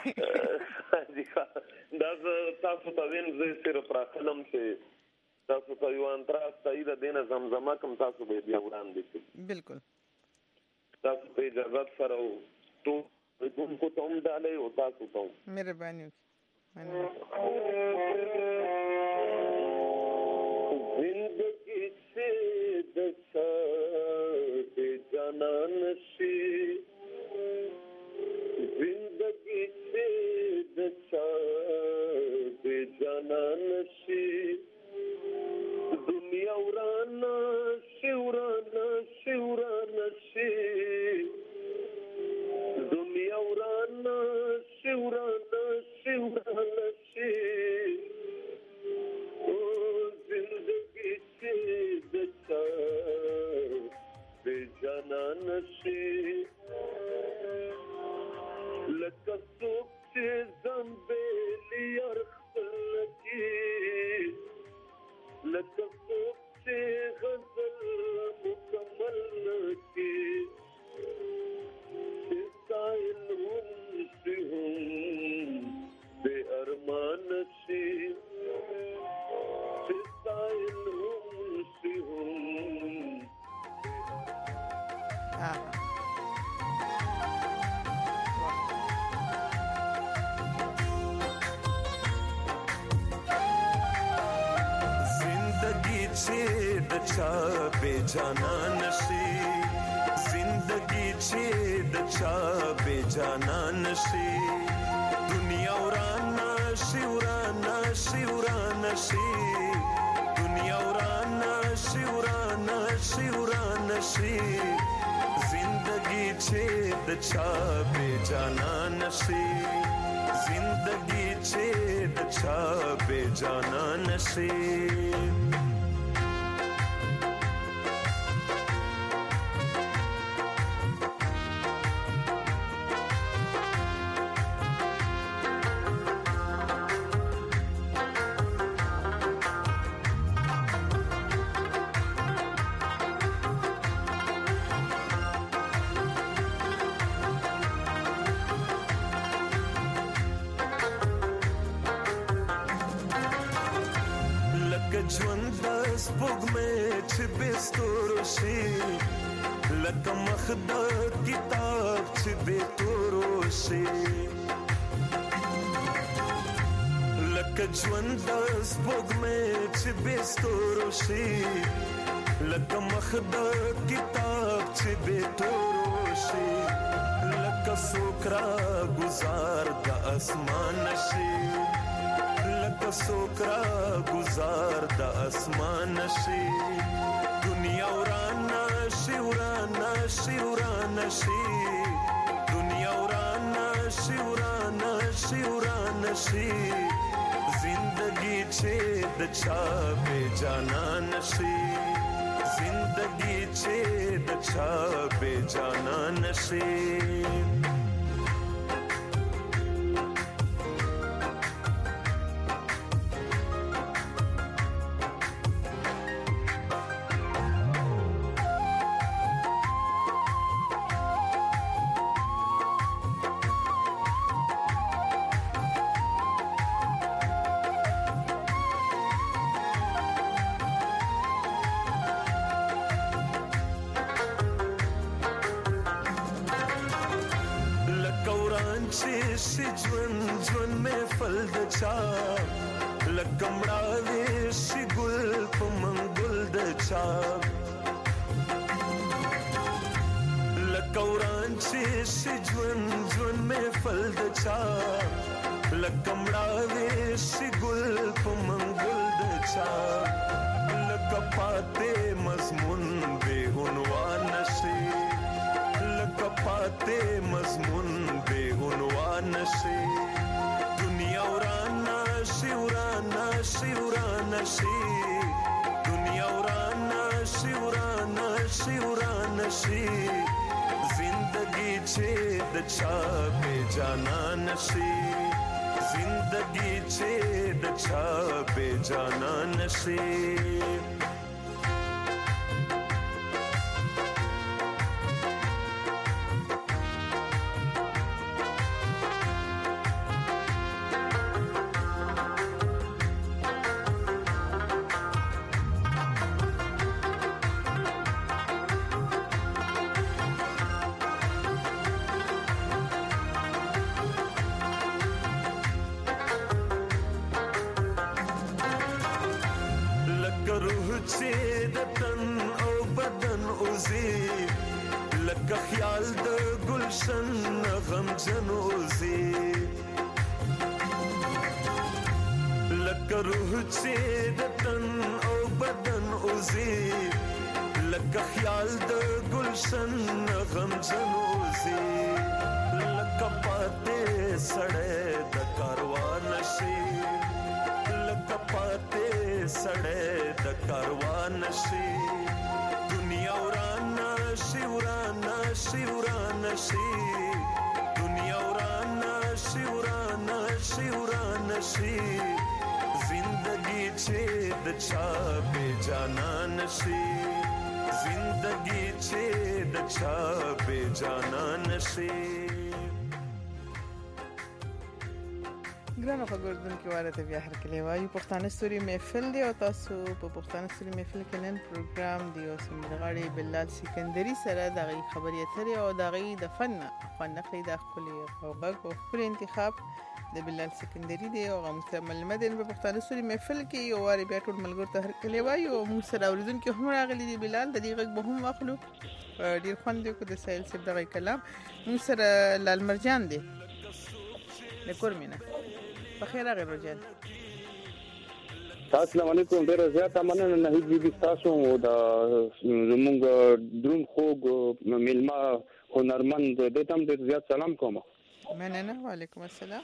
Speaker 8: دا تاسو ته وین زه صرف راخلم چې تاسو ته یو انتراس تایید دینه زمزمه کوم تاسو به بیا وړاندې کړئ
Speaker 7: بالکل
Speaker 8: تاسو په اجازه سره تو کوم کو ته هم دالې او تاسو ته
Speaker 7: مهرباني
Speaker 8: زندگی سے دچا بے جانان شی زندگی سے دچا بے جانان شی دنیا ورانا شورانا شورانا شی دنیا ورانا شورانا شورانا شی او زندگی سے دچا بے جانان شی لکه څوک چې زنبیلی ارخل کی لکه څوک چې غزل مکمل کی سائل هم سی هم بے ارمان سی سائل هم سی هم
Speaker 10: چې د چا بے جانا نشي زندگی چې د چا بے جانا نشي دنیا ورانه شي ورانه شي ورانه شي دنیا ورانه شي ورانه شي ورانه شي زندگی چې د چا بے جانا نشي زندگی چې د چا بے جانا نشي ژوند د سپوږمۍ چې بستور شي لکه مخ د کتاب چې بتور شي لکه ژوند د سپوږمۍ چې بستور شي لکه مخ د کتاب چې بتور شي لکه سوکرا گزار د اسمان شي لکه سوکرا گزار د اسمان شي دنیا ورانه شي ورانه شي ورانه شي دنیا ورانه شي ورانه شي ورانه شي زندگی چې د چا بے جانا نشي زندگی چې د چا بے جانا نشي شي ژوند ژوند محفل د چا لکمړاوي شي ګل په منګل د چا لکوران چې شي ژوند ژوند محفل د چا لکمړاوي شي ګل په منګل د چا لکه پاتې مضمون به عنوان شي لکه پاتې مضمون به عنوان شي دنیا ورانه شي ورانه شي ورانه شي دنیا ورانه شي ورانه شي ورانه شي زندگی چې د چا بے جانا نشي زندگی چې د چا بے جانا نشي چې د تن او بدن اوزي لکه خیال د گلشن غم جن اوزي لکه روح چې د تن او بدن اوزي لکه خیال د گلشن غم جن اوزي لکه پاتې سړې د کاروان شي لکه پاتې سړې د کاروان شي دنیا ورانه شي ورانه شي ورانه شي دنیا ورانه شي ورانه شي ورانه شي زندگی چې د چا بے جانا نشي زندگی چې د چا بے جانا نشي
Speaker 7: ګرانو خبردونکو واره بیا هر کله وایي پښتانه ستوري محفل دی او تاسو په پښتانه ستوري محفل کې نن پروګرام دی او سمندرغاړي بلال سکندري سره دغه خبري اترې او دغه د فن فن نقلي د خپل اوغه او خپل انتخاب د بلال سکندری دی او موږ سره ملمدین په پښتانه سوري محفل کې یو واری بیا ټول ملګرو ته هرکلی وایو او موږ سره اوریدونکو هم راغلي دي بلال د دې غږ به هم واخلو ډیر خوند دی کو د سایل صاحب دغه کلام موږ سره لال مرجان دی د کورمینه په خیر راغی رجان
Speaker 11: السلام علیکم ډیر زیاته مننه نه هیڅ تاسو د زمونږ درون خوږ ملما هنرمند د تم ډیر زیات سلام کوم
Speaker 7: مننه وعلیکم السلام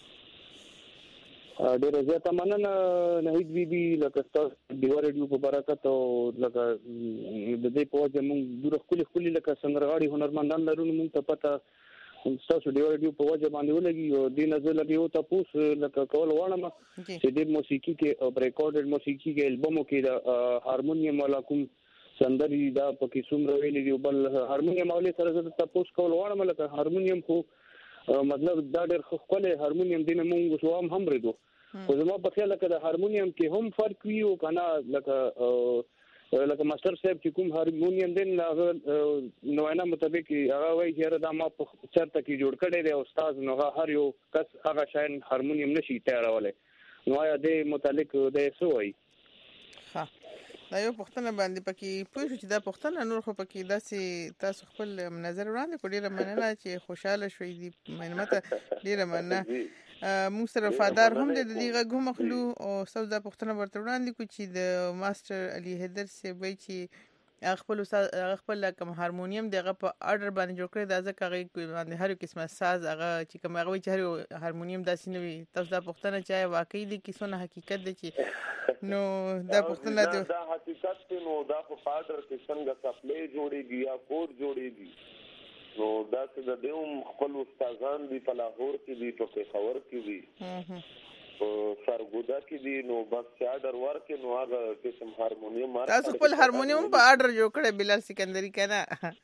Speaker 11: ډیر زیاته مننه نه هیڅ بي بي لکه تاسو د ریډیو په برکت او لکه د دې په وجه موږ ډیر خپل خپل لکه سندرغاړي هنرمندان لرو موږ ته پته تاسو د ریډیو په وجه باندې ولګي او د نظر لګي او تاسو لکه کول وانه چې د موسیقي کې او ریکارډډ موسیقي کې البومو کې د هارمونیم ولا کوم سندري دا پکې څومره ویلي دی بل هارمونیم اولې سره تاسو کول وانه لکه هارمونیم خو مطلب دا ډېر خپل هارمونیم دینه مونږ شو هم هم ردو خو زما په خیال کې د هارمونیم کې هم فرق وی او کنه لکه لکه ماستر صاحب چې کوم هارمونیم دین نو انا مطابق هغه وایي چې دا ما په چرته کې جوړ کړی دی استاد نو هر یو کس هغه شاین هارمونیم نشي تیارولای نو یا د متعلق د سوې
Speaker 7: ها دا یو پښتنه باندې پکې پوه شو چې دا پښتنه نور خو پکې داسې تاسو خپل نظر وړاندې کو ډیره مننه چې خوشاله شوي دي مننه ډیره مننه موږ سره وفادار هم د دې غږ مخلو او سوز دا پښتنه ورته وړاندې کو چې د ماستر علي حیدر سی وای چې خپل خپل کوم هارمونیم دغه په اورډر باندې جوړ کړی دا ځکه هغه باندې هر قسمه ساز هغه چې کوم هغه چې هر هارمونیم داسې نه وي تاسو دا پښتنه چې واقعي دي کې څونه حقیقت دی چې نو دا پښتنه دی
Speaker 8: دا حقیقت دی نو دا په اورډر کې څنګه سپلای جوړیږي یا کوډ جوړیږي نو دا څه د دیوم خپل استادان دي په لاهور کې دي په پېښور کې دي سرګودا کې دي نو بس آرډر ورکې نو هغه قسم هارمونیم
Speaker 7: تاسو خپل هارمونیم په آرډر جوړ کړی بلال سکندری کنه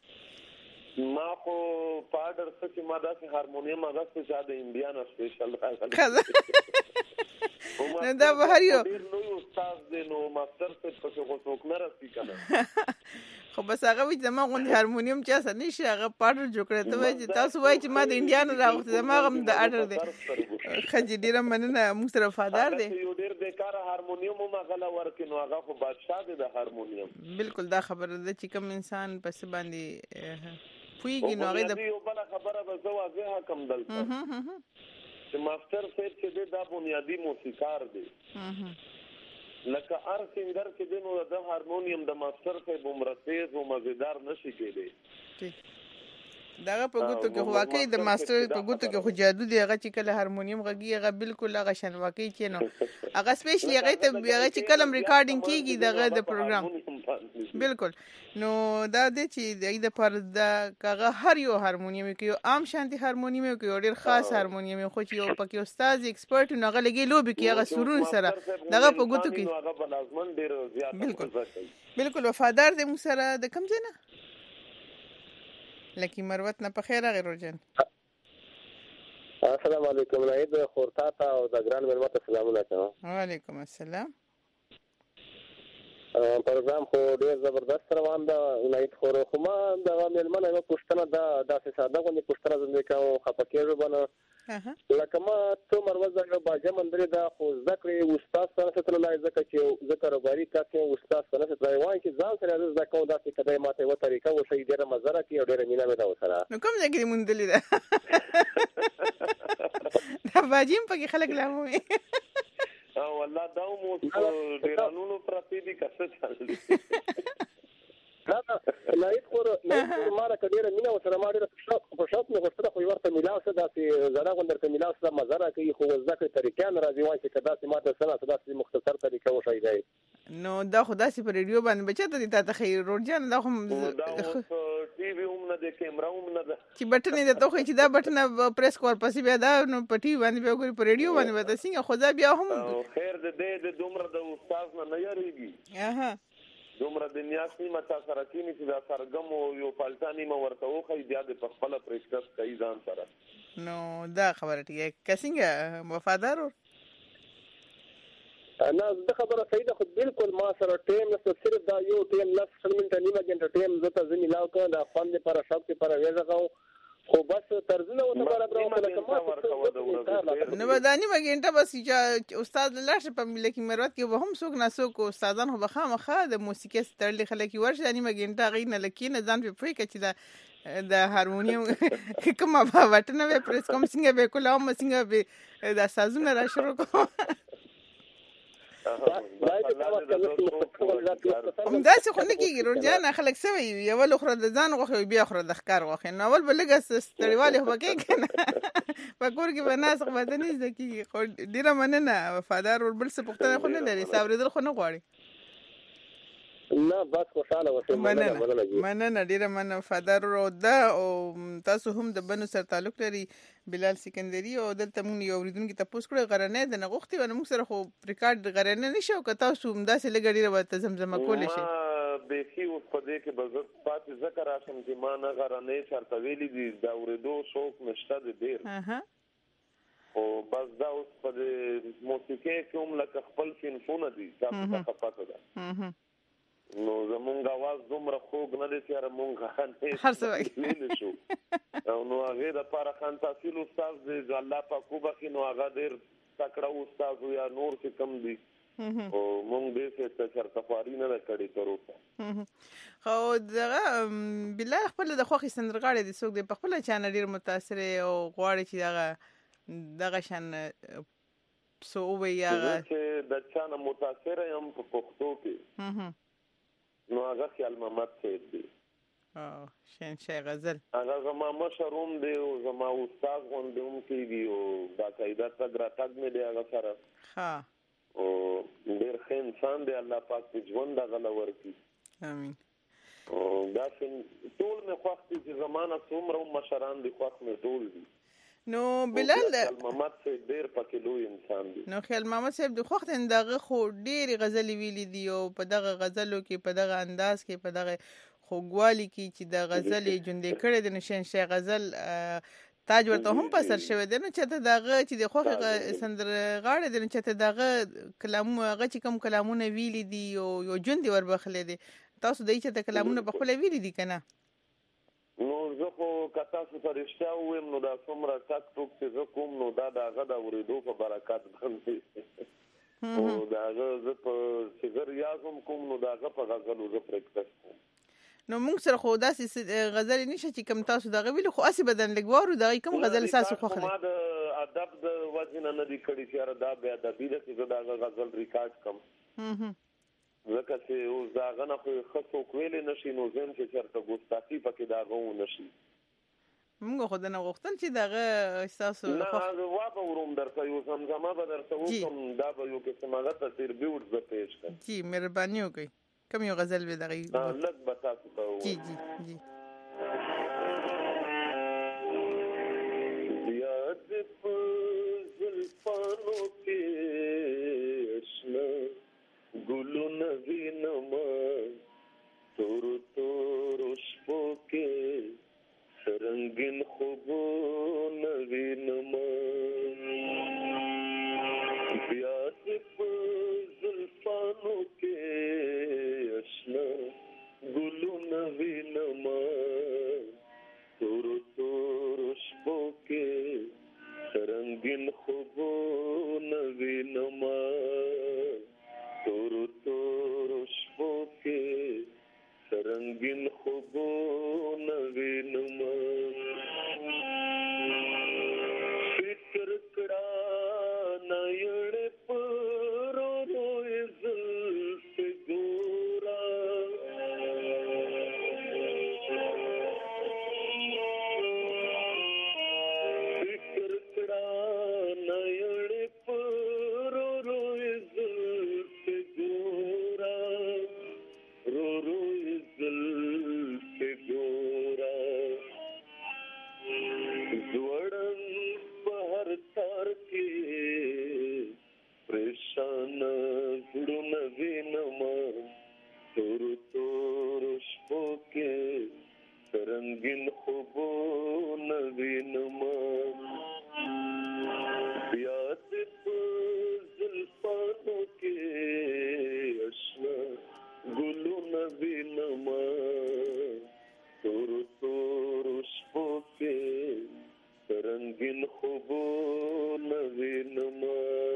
Speaker 8: ما خو په آرډر څه چې ما داسې هارمونیم هغه څه چې د انډیانا سپیشل راغلی
Speaker 7: نه دا به هر یو
Speaker 8: ډېر لوی استاد دی نو ماستر څه په څه څوک نه راسي کنه
Speaker 7: خو بس هغه وایي زما غوندې هارمونیم چا سره نشي هغه پاډر جوړ کړی ته وایي چې تاسو وایي چې ما د انډیانا راغلی زما هم د آرډر دی ښه ډېره مننه موږ سره وفادار دی
Speaker 8: یو ډېر بیکاره هارمونیم هم هغه ورکې نو هغه خو بادشاه دی د هارمونیم
Speaker 7: بالکل دا خبره ده چې کوم انسان پس باندې پوهېږي نو هغې د
Speaker 8: یو بله خبره به زه واضحه کړم دلته چې ماستر صاحب چې دی دا بنیادي موسیقار دی لکه هر سنگر چې دی نو د هارمونیم د ماستر صاحب عمره تیز او مزیدار نشي کېدی
Speaker 7: دغه په ګوتو کې خو واقعي د ماستر په ګوتو کې خو جادو دی هغه چې کله هارمونیم غږي هغه بالکل هغه شان واقعي چې نو هغه سپیشلی هغه ته هغه چې کلم ریکارډینګ کیږي دغه د پروګرام بالکل نو دا د چې د پر د هغه هر یو هارمونیم کې یو عام شانتي هارمونیم کې یو ډیر خاص هارمونیم خو چې یو پکې استاد ایکسپرت نو هغه لګي لوبي کې هغه سرون سره دغه په ګوتو کې
Speaker 8: هغه بلازمن ډیر زیات
Speaker 7: بالکل بالکل وفادار دی موږ سره د کم ځای نه لکی مروت نه په خیر غیر روجن
Speaker 11: السلام علیکم ناید خورتا تا او د ګران ملمت سلامونه کوم
Speaker 7: وعلیکم السلام
Speaker 11: پروګرام خو ډیر زبردست روان ده ناید خور خو ما د ملمنه یو پښتنه دا داسې ساده غوښنه پښتنه زنده کوم خپکیږي بنه لکه ما ته مروزه یو باجه مندري دا خو ذکر استاد سره ستل لای ځکه چې ذکر باری کاته استاد سره ستل وای چې ځان سره د کوم داسې کدی ماته و طریقه و شي ډیره مزره کې ډیره مینا مې دا وسره
Speaker 7: نو کوم ځای کې مونډلې ده دا باجیم په خلک لاموي
Speaker 8: او والله دا مو ډیرانونو پرتی دي کڅ چل
Speaker 11: دا ناید خور ناید خور ماره کډیره مینا وسره ما ډیره په شاپ نه غوښتل خو ورته ملاو څه داسې زړه غوندر کې ملاو څه مزره کوي خو ځکه طریقې نه راځي وای چې کدا سي ماته سره داسې مختصر طریقه وشي دی
Speaker 7: نو دا خو داسې په ریډیو باندې بچته دي تا خیر روډجان دا خو
Speaker 8: ټي وي هم نه د کیمرا هم نه
Speaker 7: چې بټنې د توخه چې دا بټنه پریس کور پسې بیا دا نو په ټي وي باندې بیا ګوري په ریډیو باندې وته څنګه خو دا بیا هم
Speaker 8: خیر د دې د دومره د استاد نه نه یریږي
Speaker 7: اها
Speaker 8: دومره د نیاس نیمه تا سره کینی چې دا سرګم او یو پالتا نیمه ورته وخی بیا د خپل پریکټس کوي ځان سره
Speaker 7: نو دا خبره ټیک کسینګه وفادار
Speaker 11: انا د خبره صحیح ده خو بالکل ما سره ټیم نه صرف دا یو ټیم لس منټه نیمه ګنټه ټیم زته زمي لاو کړه دا فن لپاره شاپ لپاره وځغاو
Speaker 9: خو بس طرزونه وته برابر وکړه کما
Speaker 7: نو بدانی مګینټه بس چې استاد لاشه په ملکی مراد کې به هم څوک نه څوک استادان خو بخامخه د موسیقي ستړي خلک ورش دانی مګینټه غي نه لکینه ځان په پری کې چې دا د هارمونیم کومه په وټنه به پرس کوم څنګه به کوله څنګه به د سازونه را شروع کوم همدا څه خو نه کېږي روجانه خلک سوي یو ول خو د ځان غوښه بیا خو د ښکار غوښه نو ول بلګه ستړیواله هو کې کنه په کور کې بناس خو بدني ځکه خو ډیره مننه وفادار ور بل څه پختنه خو نه لري صبر خو نه غواړي
Speaker 9: نه بس خوشاله وته
Speaker 7: مننه مننه ډیره مننه وفادار ور ده او تاسو هم د بنو سره تعلق لري بلال سکندری او دلته مونږ یو اوریدونکو ته پوس کړو غرنه د نغښتي ونه موږ سره خو ریکارډ غرنه نشو که تاسو هم داسې لګړي راوته زمزمه کول شي
Speaker 8: به کی اوس په دې کې بزرګ پاتې ذکر راشم چې ما نه غرنه چرته ویلي دي دا اوریدو شوق نشته د ډیر
Speaker 7: اها
Speaker 8: او بس دا اوس په موسیقي کې هم لکه خپل فنونه دي تاسو ته پته ده نو زمونږ आवाज دومره خوږ نه دی چې مونږ نه
Speaker 7: هر څه
Speaker 8: ویل شو او نو هغه د پاره خان تحصیل استاد دی الله پاک وبخي نو هغه ډیر تکړه استاد یا نور چې کم دی او مونږ دې څه چرته خواري نه کړی تروسه
Speaker 7: خو دغه بلال خپل د خوخي سندرغاړي د څوک دی په خپل چانل ډیر متاثر او غواړي چې دغه دغه شان سو وی هغه
Speaker 8: چې د چانه متاثر یم په پښتو کې نو هغه خیال محمد سید دی
Speaker 7: او شین شای غزل
Speaker 8: هغه زما مشروم دی او زما استاد غوندوم کیږي او دا قاعده تګ را تګ مې دی هغه سره
Speaker 7: ها
Speaker 8: او ډیر ښه انسان دی الله پاک دې ژوند غلا ورکړي
Speaker 7: امين
Speaker 8: او دا ټول مې خوښ دي چې زمانہ څومره مشران دي خوښ مې ټول دي
Speaker 7: نو بلال
Speaker 8: محمد صاحب ډیر پکې لوی انسان دی
Speaker 7: نو خیال محمد صاحب د خوخت اندغه خو ډیر غزل ویلي دی او په دغه غزلو کې په دغه انداز کې په دغه خوګوالي کې چې د غزل جوندې کړي د نشین شي غزل تاج ورته هم په سر شوی دی نو چې دغه چې د خوخه سندر غاړه دی چې دغه کلام هغه چې کوم کلامونه ویلي دی او یو جوندې ور بخلې دی تاسو دای چې د کلامونه په خپل ویلي دي کنه
Speaker 8: نو زه خو کتا څه فرشتہ ویم نو دا څومره ټاک ټوک چې زه کوم نو دا دغه د اورېدو په برکت باندې او داغه زه په سیګر یازم کوم نو داغه په غزل زه پریکټس کوم
Speaker 7: نو موږ سره خو داسې غزل نشه چې کوم تاسو دغه ویل خو اسی بدن لګوارو دغه کوم غزل اساس خو خو
Speaker 8: ما د ادب د وجنه نه دی کړی چې را دا بیا د دې چې دغه غزل ریکارډ کوم ځکه چې اوس دا غنه خو خصو کویل نشي نو زم چې چرته ګوستاخی پکې دا غو نشي
Speaker 7: موږ خو د نه غوښتل چې دغه احساس
Speaker 8: نه وا به وروم درته یو زمزمه به درته وکم دا به یو کې سماغه تصویر بیوټ ز پیش کړ
Speaker 7: جی مهرباني وکړئ کوم یو غزل به دغه
Speaker 8: لږ به تاسو ته
Speaker 7: جی جی جی
Speaker 8: یاد په زلفانو کې اشنا ګلو نوینما تور تور شپو کې سرنګین خوبو نوینما بیا دې په زلفانو کې اشنا ګلو نوینما تور تور شپو کې سرنګین خوبو نوینما تور تور شپو کې سرنګین خوبو نوینما فکر کړه نایړ پر روی زلف ګورا فکر کړه نایړ پر روی زلف ګورا رو رو زلف ګورا زوړن بهر تار کې پریشان زړونه وینما تور تور شپو کې سرنګین خوبونه وینما بیا دې په زلفانو کې اشنا ګلونه وینما تور تور شپو کې رنگین خوبونه وینما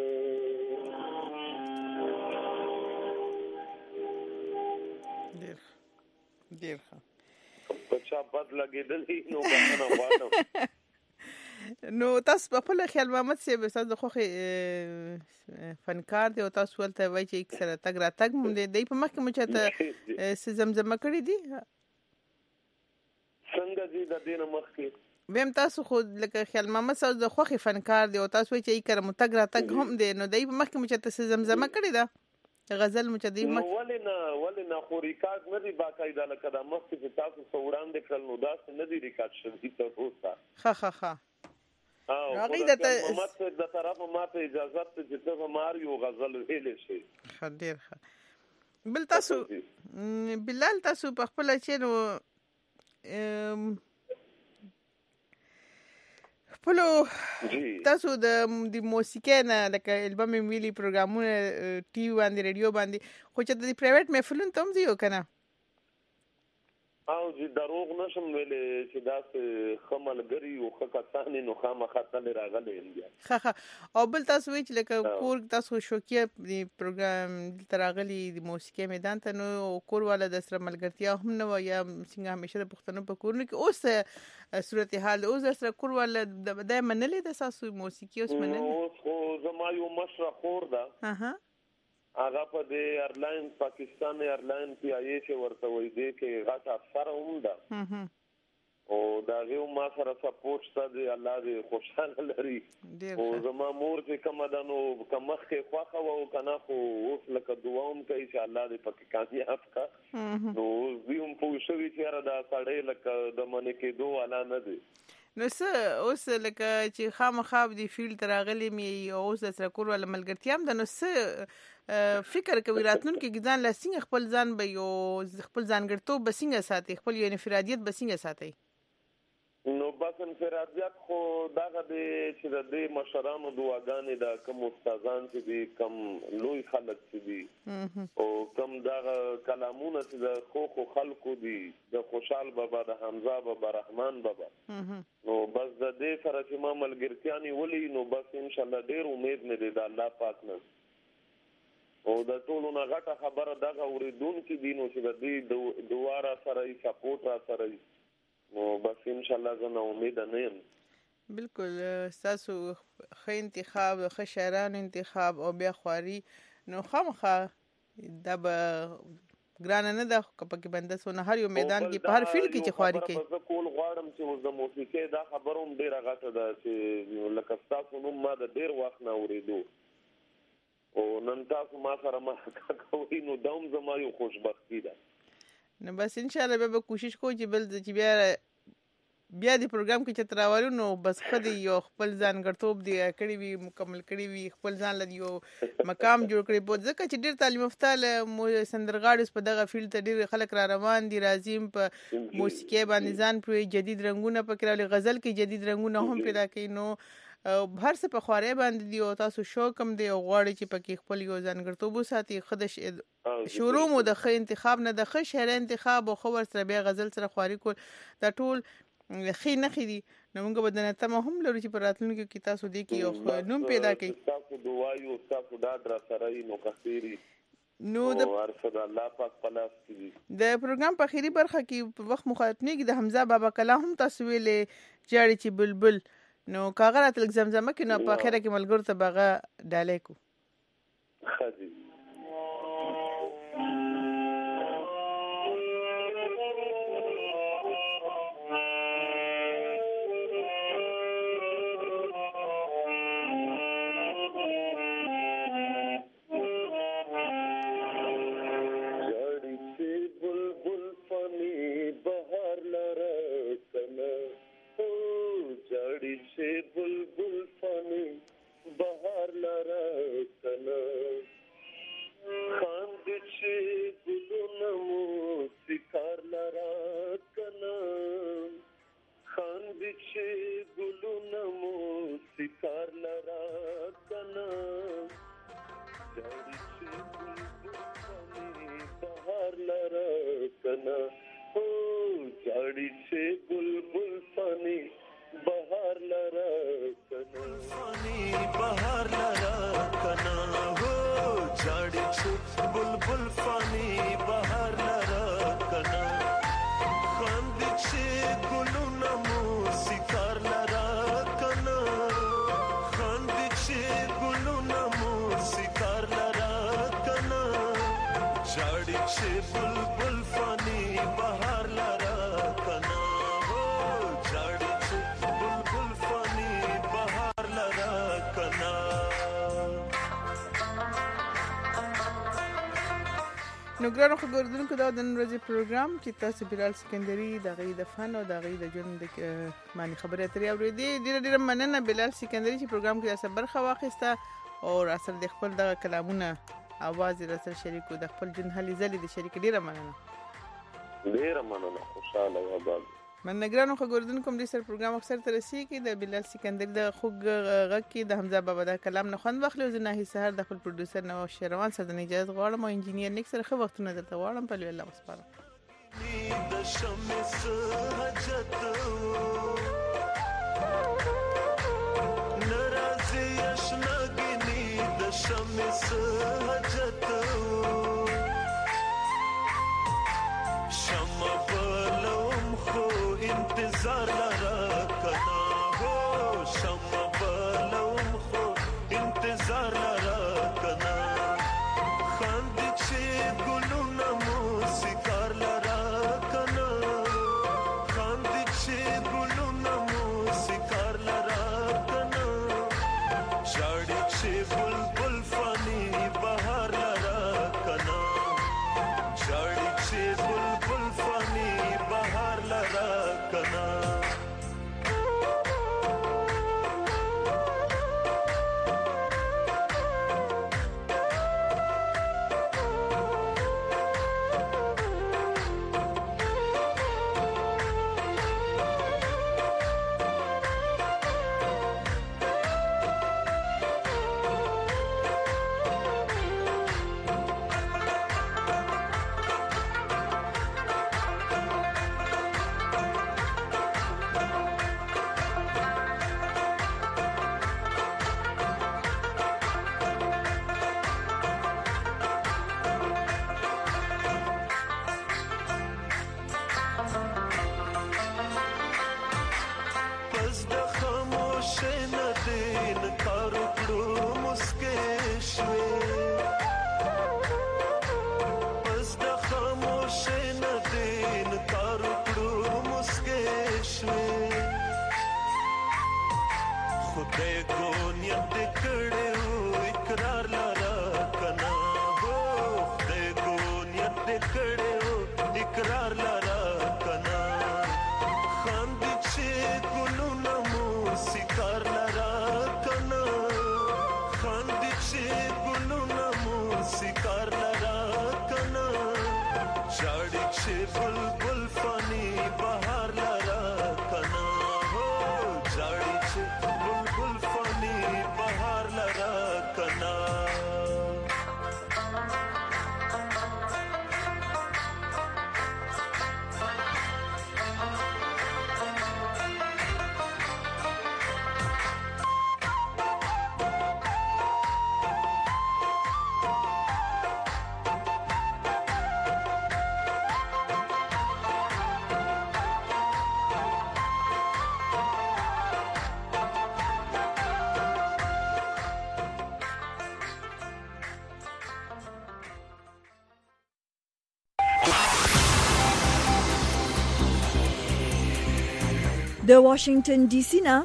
Speaker 7: ډیر ډیر ښه
Speaker 8: په چا بد لګېدلی نو بخښنه غواړم.
Speaker 7: نو تاسو په خپل خیال محمد صاحب تاسو د خوخي فنکار دی او تاسو ولته وایي چې اکثره تګ را تګ مونږ دی په مخ کې مو چاته زمزمه کړی دی
Speaker 8: څنګه دي د دې نه مخ کې
Speaker 7: ویم تاسو خو لکه خیال محمد صاحب د خوخي فنکار دی او تاسو وایي چې اکثره مو تګ را تګ هم دی نو دی په مخ کې مو چاته زمزمه کړی دا غزل مو چدي
Speaker 8: مخ ولې نه ولې نه خو ریکارډ نه دی باقاعده لکه د مخ کې تاسو سوړان د کړل نو دا نه دی ریکارډ شوی ته اوسه
Speaker 7: ها ها ها
Speaker 8: او هغه د محمد د طرف ماته اجازه ته چې ته مار یو غزل ویلې شي
Speaker 7: خډیر بل تاسو بلال تاسو په خپل چې نو خپل تاسو د د موسیقۍ نه لکه البم ویلي پروګرامونه ټي وي باندې رادیو باندې خو چې د پرایویټ محفلونو ته هم ځئ کنه
Speaker 8: او چې دروغ نشم ویلې چې داسې ښه ملګري او ښه کسان نو خامخا تلې راغلي یم بیا
Speaker 7: ښه ښه او بل تاسو وایئ چې لکه کور تاسو شوقیه د پروګرام دلته راغلي د موسیقۍ میدان ته نو کور والا د سره ملګرتیا هم نه وه یا څنګه همیشه د پښتنو په کورونو کې اوس صورتحال اوس در سره کور والا دا منلې ده ستاسو موسیقي اوس منلې
Speaker 8: اوس خو زما یو مشره خور ده هغه په د ایرلاین پاکستان ایرلاین پی آی ای چې ورته وایي دی کې غټ افسر هم ده او دا یو ما سره سپورټ شته دی الله دې خوشاله لري او زما مور چې کومه ده نو که مخکې خوښه وه او که نه خو اوس لکه دعا هم کوي چې الله دې پکې کامیاب کړه نو دوی هم پوه شوي چې یاره دا سړی لکه د منې کېدو والا نه دی
Speaker 7: نو څه اوس لکه چې خامخا د فیلډ ته راغلی مې اوس د سره کور والا ملګرتیا هم ده نو څه فکر کوي راتلونکي کې ځان له څنګه خپل ځان به یو خپل ځانګړتوب به څنګه ساتي خپل یو انفرادیت به څنګه ساتي
Speaker 8: نو بس انفرادیت خو دغه دی چې د دې مشرانو دعاګانې د کوم استادان چې دي کم لوی خلک چې دي او کم دغه کلامونه چې د خو خو خلکو دي د خوشحال بابا د حمزه بابا رحمان بابا نو بس د دې سره چې ما ملګرتیا نیولې نو بس ان شاء الله ډېر امید مې دی د الله پاک نه او د ټولو نه غټه خبره دغه اورېدونکي دي نو چې د دې دعا را سره یې سپورټ را سره یې نو بس ان شاء الله زه نه امیده نه یم
Speaker 7: بالکل ستاسو ښه انتخاب ښه شاعرانو انتخاب او بیا خواري نو خامخا دا به ګرانه نه ده که پکې بنده سونه هر یو میدان کې په هر فیلډ کې چې خواري کوي
Speaker 8: زه کول غواړم چې اوس د موسیقۍ دا خبره هم ډېره غټه ده چې لکه ستاسو نوم ما د ډېر وخت نه اورېدو او نن تاسو ما سره مرکه کوئ نو دا هم زما یو خوشبختي ده
Speaker 7: نو بس ان شاء الله به کوشش کوو چې بل چې بیا بیا د پروګرام کې چې تراولو نو بس خپل یو خپل ځانګړتوب دی کړی وي مکمل کړی وي خپل ځان له یو مقام جوړ کړی په ځکه چې ډېر تعلیم یافته سندرغاړي په دغه فیلډ ته ډېر خلک را روان دي راځي په موسیقۍ باندې ځان پر جدید رنگونه پکې راولي غزل کې جدید رنگونه هم پیدا کوي نو هر څه په خواري باندې دی او تاسو شوق هم دی او غواړي چې پکې خپل یو ځانګړتوب وساتي خدش شروع مو د ښه انتخاب نه د ښه شعر انتخاب او خو ور سره بیا غزل سره خواري کول دا ټول خې نه خې دي نو موږ به د نتمه هم لرو چې پر راتلونکي کې تاسو دې کې یو نوم پیدا کړئ
Speaker 8: تاسو دعا یو تاسو دا در سره نو کثيري
Speaker 7: نو د
Speaker 8: ورسره الله پاک پلاس کړي
Speaker 7: د پروګرام په اخیری برخه کې په وخت مخاطبنی کې د حمزه بابا کلام هم تاسو ویلې جاړي چې بلبل نو کاغه راتل زمزمه کې نو په اخره کې ملګرو ته بغه ډالې کو
Speaker 8: خدي بهار لرا
Speaker 10: چې بلبل فانی بهار لرا کنا هو جاړي چې بلبل فانی بهار لرا کنا.
Speaker 7: نو ګرانو خبردونکو دا د نن ورځې پروګرام چې تاسو بلال سکندري د غي د فن او د غي د ژوند معنی خبرې اترې اورېدې. ډیره ډیره مننه بلال سکندري چې پروګرام کې تاسو برخه واخیسته او اصل د خپل د کلامونه اواز را سره شریکو د خپل جن هلي زلي د شریک ډیره مننه.
Speaker 8: ډیره مننه خوشاله و باب
Speaker 7: من نگرانو خبردونکو دې سر پروګرام اکثر ترسي کې د بلال سکندري د خوګ غږ کې د حمزه بابا د کلام نه خوند واخلو. زه نه سحر د خپل پروډوسر نو شروان سره د اجازه غواړم او انجینیر نیک سره خو وختونه درته غواړم په لوی الله وسپارم.
Speaker 10: د شمس حجت ناراضي اشناګني د شمس حجت شمع بلوم خو انتظار لرا کنا هو شمع بلوم خو انتظار لرا کنا خاند چې ګلونه موسیقار لرا کنا خاند چې ګلونه موسیقار لرا کنا جاړي چې بلبل فانی بهار لرا کنا جاړي چې بلبل فانی بهار لرا کنا.
Speaker 1: د واشنگټن ډي سي نه